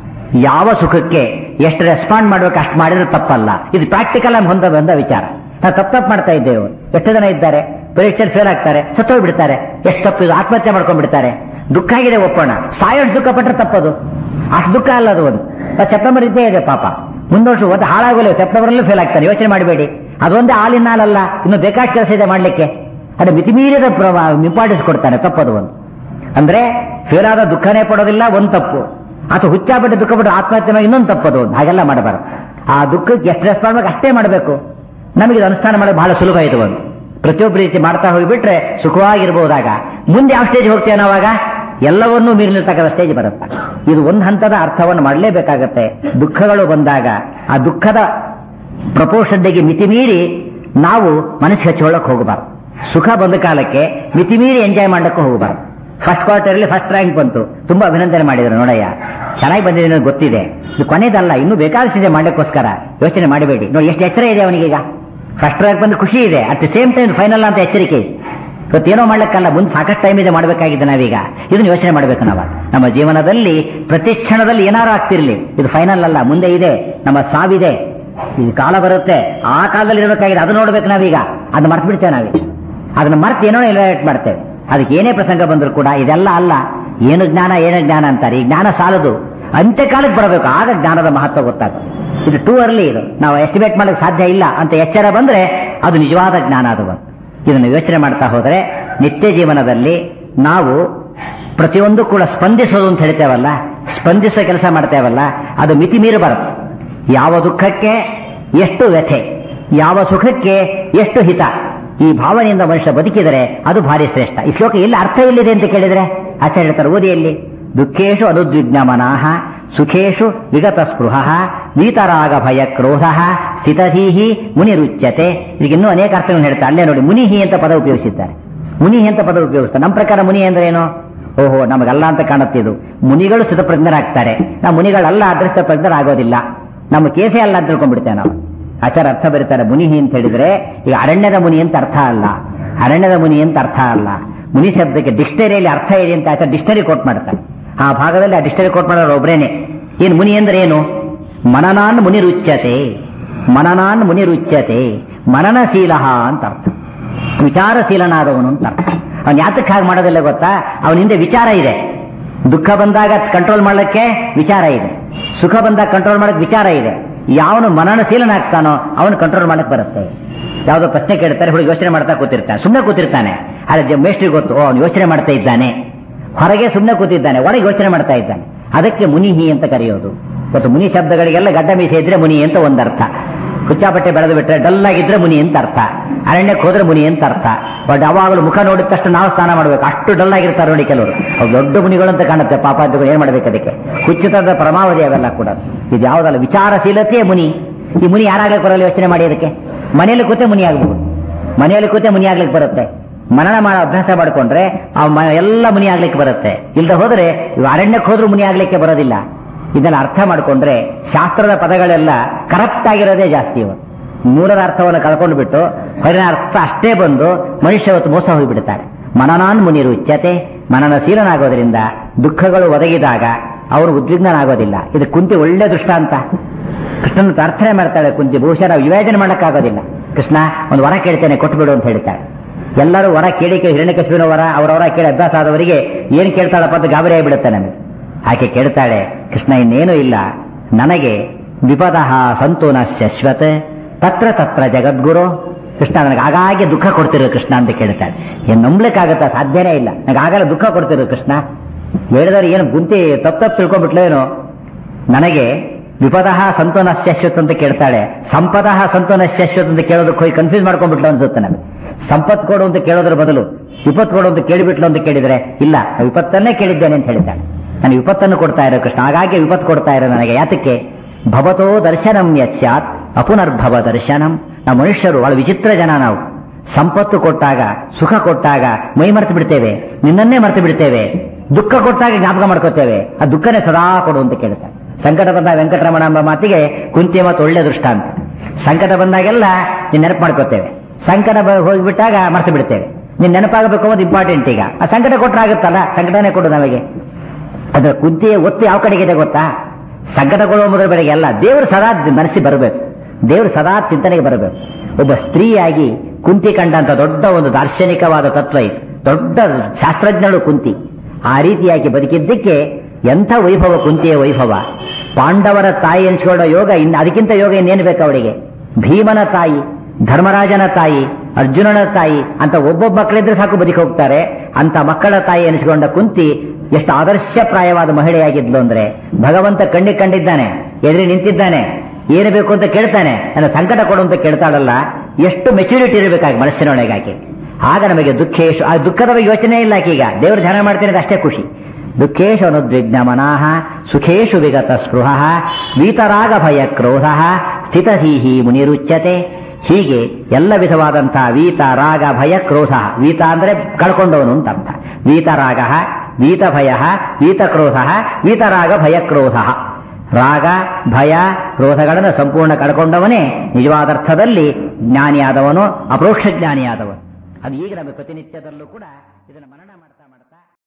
ಯಾವ ಸುಖಕ್ಕೆ ಎಷ್ಟು ರೆಸ್ಪಾಂಡ್ ಮಾಡ್ಬೇಕು ಅಷ್ಟು ಮಾಡಿದ್ರೆ ತಪ್ಪಲ್ಲ. ಇದು ಪ್ರಾಕ್ಟಿಕಲ್ ಆಗಿ ಹೊಂದ ಬಂದ ವಿಚಾರ. ನಾವು ತಪ್ಪು ತಪ್ಪು ಮಾಡ್ತಾ ಇದ್ದೇವೆ. ಎಷ್ಟು ಜನ ಇದ್ದಾರೆ ಪರೀಕ್ಷೆಯಲ್ಲಿ ಫೇಲ್ ಆಗ್ತಾರೆ, ಸತ್ತೋಗ್ಬಿಡ್ತಾರೆ. ಎಷ್ಟು ತಪ್ಪಿದು, ಆತ್ಮಹತ್ಯೆ ಮಾಡ್ಕೊಂಡ್ಬಿಡ್ತಾರೆ. ದುಃಖ ಆಗಿದೆ ಒಪ್ಪೋಣ, ಸಾಯೋಷ್ಟು ದುಃಖ ಪಟ್ಟರೆ ತಪ್ಪದು, ಅಷ್ಟು ದುಃಖ ಅಲ್ಲ ಅದು. ಒಂದು ಸೆಪ್ಟೆಂಬರ್ ಇದ್ದೇ ಇದೆ ಪಾಪ, ಮುಂದೆ ವರ್ಷ ಒಂದು ಹಾಳಾಗೋಲ್ಲ, ಸೆಪ್ಟೆಂಬರ್ ಅಲ್ಲೂ ಫೇಲ್ ಆಗ್ತಾನೆ. ಯೋಚನೆ ಮಾಡಬೇಡಿ, ಅದೊಂದೇ ಹಾಲಿನ ಹಾಲಲ್ಲ, ಇನ್ನು ಬೇಕಾಷ್ಟು ಕೆಲಸ ಇದೆ ಮಾಡ್ಲಿಕ್ಕೆ. ಅದು ಮಿತಿಮೀರಿದ ಇಂಪಾರ್ಟೆನ್ಸ್ ಕೊಡ್ತಾನೆ, ತಪ್ಪದು ಒಂದು. ಅಂದ್ರೆ ಫೇಲ್ ಆದ ದುಃಖನೇ ಪಡೋದಿಲ್ಲ ಒಂದು ತಪ್ಪು, ಅಥವಾ ಹುಚ್ಚಾಪಟ್ಟು ದುಃಖ ಪಟ್ಟು ಆತ್ಮಹತ್ಯೆ ಮಾಡಿ ಇನ್ನೊಂದು ತಪ್ಪದು ಒಂದು. ಹಾಗೆಲ್ಲ ಮಾಡಬಾರ್ದು. ಆ ದುಃಖಕ್ಕೆ ಎಷ್ಟು ರೆಸ್ಪಾಂಡ್ ಮಾಡಬೇಕು ಅಷ್ಟೇ ಮಾಡಬೇಕು. ನಮಗೆ ಇದು ಅನುಷ್ಠಾನ ಮಾಡೋದು ಬಹಳ ಸುಲಭ ಇದು ಒಂದು. ಪ್ರತಿಯೊಬ್ಬ ರೀತಿ ಮಾಡ್ತಾ ಹೋಗಿಬಿಟ್ರೆ ಸುಖವಾಗಿರ್ಬೋದಾಗ ಮುಂದೆ ಯಾವ ಸ್ಟೇಜ್ ಹೋಗ್ತೇವೆ ನಾವಾಗ ಎಲ್ಲವನ್ನೂ ಮೀರಿರ್ತಕ್ಕಂಥ ಸ್ಟೇಜ್ ಬರುತ್ತೆ. ಇದು ಒಂದು ಹಂತದ ಅರ್ಥವನ್ನು ಮಾಡಲೇಬೇಕಾಗತ್ತೆ. ದುಃಖಗಳು ಬಂದಾಗ ಆ ದುಃಖದ ಪ್ರಪೋರ್ಷನ್ಗೆ ಮಿತಿ ಮೀರಿ ನಾವು ಮನಸ್ಸಿಗೆ ಹಚ್ಕೊಳ್ಳಕ್ಕೆ ಹೋಗಬಾರ್ದು. ಸುಖ ಬಂದ ಕಾಲಕ್ಕೆ ಮಿತಿ ಮೀರಿ ಎಂಜಾಯ್ ಮಾಡಕ್ಕೆ ಹೋಗಬಾರ್ದು. ಫಸ್ಟ್ ಕ್ವಾರ್ಟರ್ ಫಸ್ಟ್ ರ್ಯಾಂಕ್ ಬಂತು, ತುಂಬಾ ಅಭಿನಂದನೆ ಮಾಡಿದ್ರು, ನೋಡಯ್ಯ ಚೆನ್ನಾಗಿ ಬಂದಿದೆ ಅನ್ನೋದು ಗೊತ್ತಿದೆ, ಇದು ಕೊನೆದಲ್ಲ, ಇನ್ನೂ ಬೇಕಾದಷ್ಟಿದೆ ಮಾಡ್ಲಿಕ್ಕೋಸ್ಕರ ಯೋಚನೆ ಮಾಡಬೇಡಿ. ನೋಡಿ ಎಷ್ಟು ಎಚ್ಚರ ಇದೆ ಅವನಿಗೀಗ. ಫಸ್ಟ್ ರ್ಯಾಂಕ್ ಬಂದು ಖುಷಿ ಇದೆ, at the same time final ಅಂತ ಎಚ್ಚರಿಕೆ ಇದೆ. ಇವತ್ತೇನೋ ಮಾಡ್ಲಿಕ್ಕಲ್ಲ, ಮುಂದೆ ಸಾಕಷ್ಟು ಟೈಮ್ ಇದೆ ಮಾಡಬೇಕಾಗಿದೆ. ನಾವೀಗ ಇದನ್ನು ಯೋಚನೆ ಮಾಡಬೇಕು. ನಾವು ನಮ್ಮ ಜೀವನದಲ್ಲಿ ಪ್ರತಿ ಕ್ಷಣದಲ್ಲಿ ಏನಾರು ಆಗ್ತಿರ್ಲಿ, ಇದು ಫೈನಲ್ ಅಲ್ಲ, ಮುಂದೆ ಇದೆ, ನಮ್ಮ ಸಾವಿದೆ, ಇದು ಕಾಲ ಬರುತ್ತೆ, ಆ ಕಾಲದಲ್ಲಿ ಇರಬೇಕಾಗಿದೆ, ಅದು ನೋಡ್ಬೇಕು ನಾವೀಗ. ಅದನ್ನ ಮರ್ತು ಬಿಡ್ತೇವೆ ನಾವೀಗ, ಅದನ್ನ ಮರ್ತು ಏನೋ ಎಲಿಮಿನೇಟ್ ಮಾಡ್ತೇವೆ. ಅದಕ್ಕೆ ಏನೇ ಪ್ರಸಂಗ ಬಂದರೂ ಕೂಡ ಇದೆಲ್ಲ ಅಲ್ಲ, ಏನು ಜ್ಞಾನ ಏನು ಜ್ಞಾನ ಅಂತಾರೆ. ಈ ಜ್ಞಾನ ಸಾಲದು, ಅಂತ್ಯಕಾಲಕ್ಕೆ ಬರಬೇಕು, ಆಗ ಜ್ಞಾನದ ಮಹತ್ವ ಗೊತ್ತಾಗುತ್ತೆ. ಇದು ಟೂ ಅರ್ಲಿ, ಇದು ನಾವು ಎಸ್ಟಿಮೇಟ್ ಮಾಡಕ್ಕೆ ಸಾಧ್ಯ ಇಲ್ಲ ಅಂತ ಎಚ್ಚರ ಬಂದ್ರೆ ಅದು ನಿಜವಾದ ಜ್ಞಾನ. ಅದು ಇದನ್ನು ಯೋಚನೆ ಮಾಡ್ತಾ ಹೋದರೆ ನಿತ್ಯ ಜೀವನದಲ್ಲಿ ನಾವು ಪ್ರತಿಯೊಂದು ಕೂಡ ಸ್ಪಂದಿಸೋದು ಅಂತ ಹೇಳ್ತೇವಲ್ಲ, ಸ್ಪಂದಿಸೋ ಕೆಲಸ ಮಾಡ್ತೇವಲ್ಲ, ಅದು ಮಿತಿ ಮೀರಬಾರದು. ಯಾವ ದುಃಖಕ್ಕೆ ಎಷ್ಟು ವ್ಯಥೆ, ಯಾವ ಸುಖಕ್ಕೆ ಎಷ್ಟು ಹಿತ, ಈ ಭಾವನೆಯಿಂದ ಮನುಷ್ಯ ಬದುಕಿದರೆ ಅದು ಭಾರಿ ಶ್ರೇಷ್ಠ. ಈ ಶ್ಲೋಕ ಎಲ್ಲಿ ಅರ್ಥ ಇಲ್ಲಿದೆ ಅಂತ ಕೇಳಿದ್ರೆ ಆಚಾರ್ಯ ಹೇಳ್ತಾರೆ, ಓದಿಯಲ್ಲಿ ದುಃಖೇಶು ಅನುದ್ವಿಗ್ನಮನಃ ಸುಖೇಶು ವಿಗತ ಸ್ಪೃಹ ವೀತರಾಗ ಭಯ ಕ್ರೋಧ ಸ್ಥಿತಧೀಹಿ ಮುನಿರುಚ್ಯತೆ. ಇದಕ್ಕೆ ಇನ್ನೂ ಅನೇಕ ಅರ್ಥಗಳನ್ನು ಹೇಳ್ತಾರೆ. ಅಲ್ಲೇ ನೋಡಿ, ಮುನಿಹಿ ಅಂತ ಪದ ಉಪಯೋಗಿಸಿದ್ದಾರೆ. ಮುನಿಹಿ ಅಂತ ಪದ ಉಪಯೋಗಿಸ್ತಾರೆ. ನಮ್ಮ ಪ್ರಕಾರ ಮುನಿ ಅಂದ್ರೆ ಏನು? ಓಹೋ, ನಮಗಲ್ಲ ಅಂತ ಕಾಣುತ್ತೆ ಇದು. ಮುನಿಗಳು ಸ್ಥಿತಪ್ರಜ್ಞರಾಗ್ತಾರೆ, ನಾವು ಮುನಿಗಳಲ್ಲ ಆದ್ರೆ ಸ್ಥಿತಪ್ರಜ್ಞರಾಗೋದಿಲ್ಲ. ನಮ್ಮ ಕೇಸೇ ಅಲ್ಲ ಅಂತ ತಿಳ್ಕೊಂಡ್ಬಿಡ್ತೇವೆ ನಾವು. ಆಚಾರ ಅರ್ಥ ಬರೀತಾರೆ, ಮುನಿಹಿ ಅಂತ ಹೇಳಿದ್ರೆ ಈಗ ಅರಣ್ಯದ ಮುನಿ ಅಂತ ಅರ್ಥ ಅಲ್ಲ, ಅರಣ್ಯದ ಮುನಿ ಅಂತ ಅರ್ಥ ಅಲ್ಲ. ಮುನಿ ಶಬ್ದಕ್ಕೆ ಡಿಕ್ಷನರಿಯಲ್ಲಿ ಅರ್ಥ ಇದೆ ಅಂತ ಆಚಾರ ಡಿಕ್ಷನರಿ ಕೋಟ್ ಮಾಡ್ತಾರೆ. ಆ ಭಾಗದಲ್ಲಿ ಆ ಡಿಕ್ಷನರಿ ಕೋಟ್ ಮಾಡೋರು ಒಬ್ರೇನೆ. ಏನು ಮುನಿ ಅಂದ್ರೆ ಏನು? ಮನನಾನ್ ಮುನಿರುಚ್ಯತೆ, ಮನನಾನ್ ಮುನಿರುಚ್ಯತೆ, ಮನನಶೀಲ ಅಂತ ಅರ್ಥ. ವಿಚಾರಶೀಲನಾದವನು ಅಂತ ಅರ್ಥ. ಅವನ್ ಯಾತಕ್ಕೆ ಹಾಗೆ ಮಾಡೋದಿಲ್ಲ ಗೊತ್ತಾ? ಅವನ ಹಿಂದೆ ವಿಚಾರ ಇದೆ. ದುಃಖ ಬಂದಾಗ ಕಂಟ್ರೋಲ್ ಮಾಡಲಿಕ್ಕೆ ವಿಚಾರ ಇದೆ, ಸುಖ ಬಂದಾಗ ಕಂಟ್ರೋಲ್ ಮಾಡಕ್ಕೆ ವಿಚಾರ ಇದೆ. ಯಾವನು ಮನನಶೀಲನಾಗ್ತಾನೋ ಅವನು ಕಂಟ್ರೋಲ್ ಮಾಡಕ್ ಬರುತ್ತೆ. ಯಾವುದೋ ಪ್ರಶ್ನೆ ಕೇಳ್ತಾರೆ, ಹುಡುಗ ಯೋಚನೆ ಮಾಡ್ತಾ ಕೂತಿರ್ತಾನೆ, ಸುಮ್ಮನೆ ಕೂತಿರ್ತಾನೆ. ಆದ್ರೆ ಮೇಷ್ಟ್ರಿಗೆ ಗೊತ್ತು, ಅವನು ಯೋಚನೆ ಮಾಡ್ತಾ ಇದ್ದಾನೆ. ಹೊರಗೆ ಸುಮ್ಮನೆ ಕೂತಿದ್ದಾನೆ, ಒಳಗೆ ಯೋಚನೆ ಮಾಡ್ತಾ ಇದ್ದಾನೆ. ಅದಕ್ಕೆ ಮುನಿಹಿ ಅಂತ ಕರೆಯೋದು. ಇವತ್ತು ಮುನಿ ಶಬ್ದಗಳಿಗೆಲ್ಲ ಗಡ್ಡ ಮೀಸೆ ಇದ್ರೆ ಮುನಿ ಅಂತ ಒಂದರ್ಥ, ಹುಚ್ಚಾಪಟ್ಟೆ ಬೆಳೆದು ಬಿಟ್ರೆ ಡಲ್ ಆಗಿದ್ರೆ ಮುನಿ ಅಂತ ಅರ್ಥ, ಅರಣ್ಯಕ್ಕೆ ಹೋದ್ರೆ ಮುನಿ ಅಂತ ಅರ್ಥ. ಬಟ್ ಅವಾಗಲೂ ಮುಖ ನೋಡಿದ ತಕ್ಷಣ ನಾವು ಸ್ನಾನ ಮಾಡ್ಬೇಕು, ಅಷ್ಟು ಡಲ್ ಆಗಿರ್ತಾರೆ ನೋಡಿ ಕೆಲವರು. ಅವ್ರು ದೊಡ್ಡ ಮುನಿಗಳು ಅಂತ ಕಾಣುತ್ತೆ ಪಾಪ. ಅದು ಏನ್ ಮಾಡ್ಬೇಕು ಅದಕ್ಕೆ? ಹುಚ್ಚುತನದ ಪರಮಾವಧಿ ಅವೆಲ್ಲ ಕೂಡ. ಇದು ಯಾವುದಲ್ಲ, ವಿಚಾರಶೀಲತೆಯೇ ಮುನಿ. ಈ ಮುನಿ ಯಾರಾಗ್ಲಿಕ್ಕೆ ಬರಲ್ಲ ಯೋಚನೆ ಮಾಡಿ. ಅದಕ್ಕೆ ಮನೆಯಲ್ಲಿ ಕೂತೆ ಮುನಿ ಆಗಬಹುದು, ಮನೆಯಲ್ಲಿ ಕೂತೆ ಮುನಿ ಆಗ್ಲಿಕ್ಕೆ ಬರುತ್ತೆ. ಮನನ ಮಾಡೋ ಅಭ್ಯಾಸ ಮಾಡ್ಕೊಂಡ್ರೆ ಆ ಎಲ್ಲ ಮುನಿ ಆಗ್ಲಿಕ್ಕೆ ಬರುತ್ತೆ. ಇಲ್ಲದೆ ಹೋದ್ರೆ ಅರಣ್ಯಕ್ಕೆ ಹೋದ್ರೂ ಮುನಿ ಆಗ್ಲಿಕ್ಕೆ ಬರೋದಿಲ್ಲ. ಇದನ್ನ ಅರ್ಥ ಮಾಡ್ಕೊಂಡ್ರೆ ಶಾಸ್ತ್ರದ ಪದಗಳೆಲ್ಲ ಕರಪ್ಟ್ ಆಗಿರೋದೇ ಜಾಸ್ತಿ. ಇವತ್ತು ಮೂಲದ ಅರ್ಥವನ್ನು ಕಳ್ಕೊಂಡು ಬಿಟ್ಟು ಹೊರಗಿನ ಅರ್ಥ ಅಷ್ಟೇ ಬಂದು ಮನುಷ್ಯ ಇವತ್ತು ಮೋಸ ಹೋಗಿಬಿಡ್ತಾರೆ. ಮನನಾನ್ ಮುನಿರು ಉಚ್ಯತೆ, ಮನನಶೀಲನಾಗೋದ್ರಿಂದ ದುಃಖಗಳು ಒದಗಿದಾಗ ಅವರು ಉದ್ವಿಗ್ನನಾಗೋದಿಲ್ಲ. ಇದು ಕುಂತಿ ಒಳ್ಳೆ ದೃಷ್ಟಾಂತ. ಕೃಷ್ಣನ ಪ್ರಾರ್ಥನೆ ಮಾಡ್ತಾಳೆ ಕುಂತಿ. ಬಹುಶಃ ನಾವು ವಿವೇಚನೆ ಮಾಡಕ್ಕಾಗೋದಿಲ್ಲ. ಕೃಷ್ಣ ಒಂದು ವರ ಕೇಳ್ತೇನೆ ಕೊಟ್ಬಿಡು ಅಂತ ಹೇಳ್ತಾಳೆ. ಎಲ್ಲರೂ ವರ ಕೇಳಿ ಕೇಳಿ ಹಿರಣ್ಯಕಶಿಪುವಿನ ವರ ಅವರವರ ಕೇಳಿ ಅಭ್ಯಾಸ ಆದವರಿಗೆ ಏನ್ ಕೇಳ್ತಾಳಪ್ಪ ಅಂತ ಗಾಬರಿ ಆಗಿಬಿಡುತ್ತೆ ನಮಗೆ. ಆಕೆ ಕೇಳ್ತಾಳೆ, ಕೃಷ್ಣ ಇನ್ನೇನೂ ಇಲ್ಲ, ನನಗೆ ವಿಪದಃ ಸಂತೋನ ಶಶ್ವತ್ ತತ್ರ ತತ್ರ ಜಗದ್ಗುರು. ಕೃಷ್ಣ ನನಗೆ ಆಗಾಗ್ಗೆ ದುಃಖ ಕೊಡ್ತಿರೋ ಕೃಷ್ಣ ಅಂತ ಕೇಳ್ತಾಳೆ. ಏನ್ ನಂಬ್ಲಿಕ್ಕಾಗತ್ತಾ? ಸಾಧ್ಯನೇ ಇಲ್ಲ. ನನಗೆ ಆಗಲ್ಲ ದುಃಖ ಕೊಡ್ತಿರೋ ಕೃಷ್ಣ. ಹೇಳಿದರೆ ಏನು ಗುಂತಿ ತಪ್ಪು ತಪ್ಪು ತಿಳ್ಕೊಂಡ್ಬಿಟ್ಲೇನೋ. ನನಗೆ ವಿಪದಃ ಸಂತೋನ ಶಶ್ವತ್ ಅಂತ ಕೇಳ್ತಾಳೆ, ಸಂಪದಃ ಸಂತೋನ ಶಶ್ವತ್ ಅಂತ ಕೇಳೋದಕ್ಕೆ ಹೋಗಿ ಕನ್ಫ್ಯೂಸ್ ಮಾಡ್ಕೊಂಡ್ಬಿಟ್ಲು ಅನ್ಸುತ್ತೆ ನನಗೆ. ಸಂಪತ್ ಕೊಡು ಅಂತ ಕೇಳೋದ್ರ ಬದಲು ವಿಪತ್ತು ಕೊಡು ಅಂತ ಕೇಳಿಬಿಟ್ಲು ಅಂತ ಕೇಳಿದ್ರೆ, ಇಲ್ಲ ವಿಪತ್ತನ್ನೇ ಕೇಳಿದ್ದೇನೆ ಅಂತ ಹೇಳ್ತಾಳೆ. ನಾನು ವಿಪತ್ತನ್ನು ಕೊಡ್ತಾ ಇರೋ ಕೃಷ್ಣ, ಹಾಗಾಗಿ ವಿಪತ್ತು ಕೊಡ್ತಾ ಇರೋ ನನಗೆ. ಯಾತಕ್ಕೆ? ಭವತೋ ದರ್ಶನಂ ಯಚ್ಚಾತ್ ಅಪುನರ್ಭವ ದರ್ಶನಂ. ನಾವು ಮನುಷ್ಯರು ಬಹಳ ವಿಚಿತ್ರ ಜನ. ನಾವು ಸಂಪತ್ತು ಕೊಟ್ಟಾಗ, ಸುಖ ಕೊಟ್ಟಾಗ ಮೈ ಮರೆತು ಬಿಡ್ತೇವೆ, ನಿನ್ನನ್ನೇ ಮರೆತು ಬಿಡ್ತೇವೆ. ದುಃಖ ಕೊಟ್ಟಾಗ ಜ್ಞಾಪಕ ಮಾಡ್ಕೋತೇವೆ, ಆ ದುಃಖನೇ ಸದಾ ಕೊಡು ಅಂತ ಕೇಳ್ತಾರೆ. ಸಂಕಟ ಬಂದಾಗ ವೆಂಕಟರಮಣ ಎಂಬ ಮಾತಿಗೆ ಕುಂತಿಯ ಮಾತು ಒಳ್ಳೆ ದೃಷ್ಟಾಂತ. ಸಂಕಟ ಬಂದಾಗೆಲ್ಲ ನೀನ್ ನೆನಪು ಮಾಡ್ಕೋತೇವೆ, ಸಂಕಟ ಹೋಗಿಬಿಟ್ಟಾಗ ಮರೆತು ಬಿಡ್ತೇವೆ. ನೀನ್ ನೆನಪಾಗಬೇಕು ಅನ್ನೋದು ಇಂಪಾರ್ಟೆಂಟ್. ಈಗ ಆ ಸಂಕಟ ಕೊಟ್ಟರಾಗುತ್ತಲ್ಲ, ಸಂಕಟನೇ ಕೊಡು ನಮಗೆ. ಅದ್ರ ಕುಂತಿಯ ಒತ್ತು ಯಾವ ಕಡೆಗಿದೆ ಗೊತ್ತಾ? ಸಂಕಟಗೊಳ್ಳುವ ಮೊದಲ ಬೆಳಗ್ಗೆ ಎಲ್ಲ ದೇವರು ಸದಾ ಮನಸ್ಸಿ ಬರಬೇಕು, ದೇವರು ಸದಾ ಚಿಂತನೆಗೆ ಬರಬೇಕು. ಒಬ್ಬ ಸ್ತ್ರೀಯಾಗಿ ಕುಂತಿ ಕಂಡಂತ ದೊಡ್ಡ ಒಂದು ದಾರ್ಶನಿಕವಾದ ತತ್ವ ಇದು. ದೊಡ್ಡ ಶಾಸ್ತ್ರಜ್ಞಳು ಕುಂತಿ. ಆ ರೀತಿಯಾಗಿ ಬದುಕಿದ್ದಕ್ಕೆ ಎಂಥ ವೈಭವ ಕುಂತಿಯ ವೈಭವ. ಪಾಂಡವರ ತಾಯಿ ಎನ್ಸ್ಕೊಳ್ಳೋ ಯೋಗ ಇನ್ನು ಅದಕ್ಕಿಂತ ಯೋಗ ಇನ್ನೇನು ಬೇಕು ಅವಳಿಗೆ? ಭೀಮನ ತಾಯಿ, ಧರ್ಮರಾಜನ ತಾಯಿ, ಅರ್ಜುನನ ತಾಯಿ ಅಂತ ಒಬ್ಬೊಬ್ಬ ಮಕ್ಕಳಿದ್ರೆ ಸಾಕು ಬದುಕಿ ಹೋಗ್ತಾರೆ. ಅಂತ ಮಕ್ಕಳ ತಾಯಿ ಎನಿಸಿಕೊಂಡ ಕುಂತಿ ಎಷ್ಟು ಆದರ್ಶಪ್ರಾಯವಾದ ಮಹಿಳೆಯಾಗಿದ್ಲು ಅಂದ್ರೆ, ಭಗವಂತ ಕಣ್ಣಿಗೆ ಕಂಡಿದ್ದಾನೆ, ಎದುರಿ ನಿಂತಿದ್ದಾನೆ, ಏನು ಬೇಕು ಅಂತ ಕೇಳ್ತಾನೆ, ನನ್ನ ಸಂಕಟ ಕೊಡು ಅಂತ ಕೇಳ್ತಾಳಲ್ಲ. ಎಷ್ಟು ಮೆಚುರಿಟಿ ಇರಬೇಕಾಗಿ ಮನಸ್ಸಿನೊಳಗಾಕಿ. ಆಗ ನಮಗೆ ದುಃಖೇಶು, ಆ ದುಃಖದ ಬಗ್ಗೆ ಯೋಚನೆ ಇಲ್ಲ ಆಕೀಗ. ದೇವರು ಧ್ಯಾನ ಮಾಡ್ತೇನೆ ಅಷ್ಟೇ ಖುಷಿ. ದುಃಖೇಶು ಅನುದ್ವಿಗ್ನ ಮನಃ ಸುಖೇಶು ವಿಗತ ಸ್ಪೃಹ ವೀತರಾಗ ಭಯ ಕ್ರೋಧ ಸ್ಥಿತಧೀಹಿ ಮುನಿರುಚ್ಯತೆ. ಹೀಗೆ ಎಲ್ಲ ವಿಧವಾದಂತಹ ವೀತ, ರಾಗ, ಭಯ, ಕ್ರೋಧ. ವೀತ ಅಂದ್ರೆ ಕಳ್ಕೊಂಡವನು ಅಂತ ಅರ್ಥ. ವೀತರಾಗ, ವೀತಭಯ, ವೀತಕ್ರೋಧ, ವೀತರಾಗ ಭಯ ಕ್ರೋಧ. ರಾಗ, ಭಯ, ಕ್ರೋಧಗಳನ್ನು ಸಂಪೂರ್ಣ ಕಳ್ಕೊಂಡವನೇ ನಿಜವಾದ ಅರ್ಥದಲ್ಲಿ ಜ್ಞಾನಿಯಾದವನು, ಅಪರೋಕ್ಷ ಜ್ಞಾನಿಯಾದವನು. ಅದು ಈಗ ನಮ್ಮ ಪ್ರತಿನಿತ್ಯದಲ್ಲೂ ಕೂಡ ಇದನ್ನು ಮನನ ಮಾಡ್ತಾ ಮಾಡ್ತಾ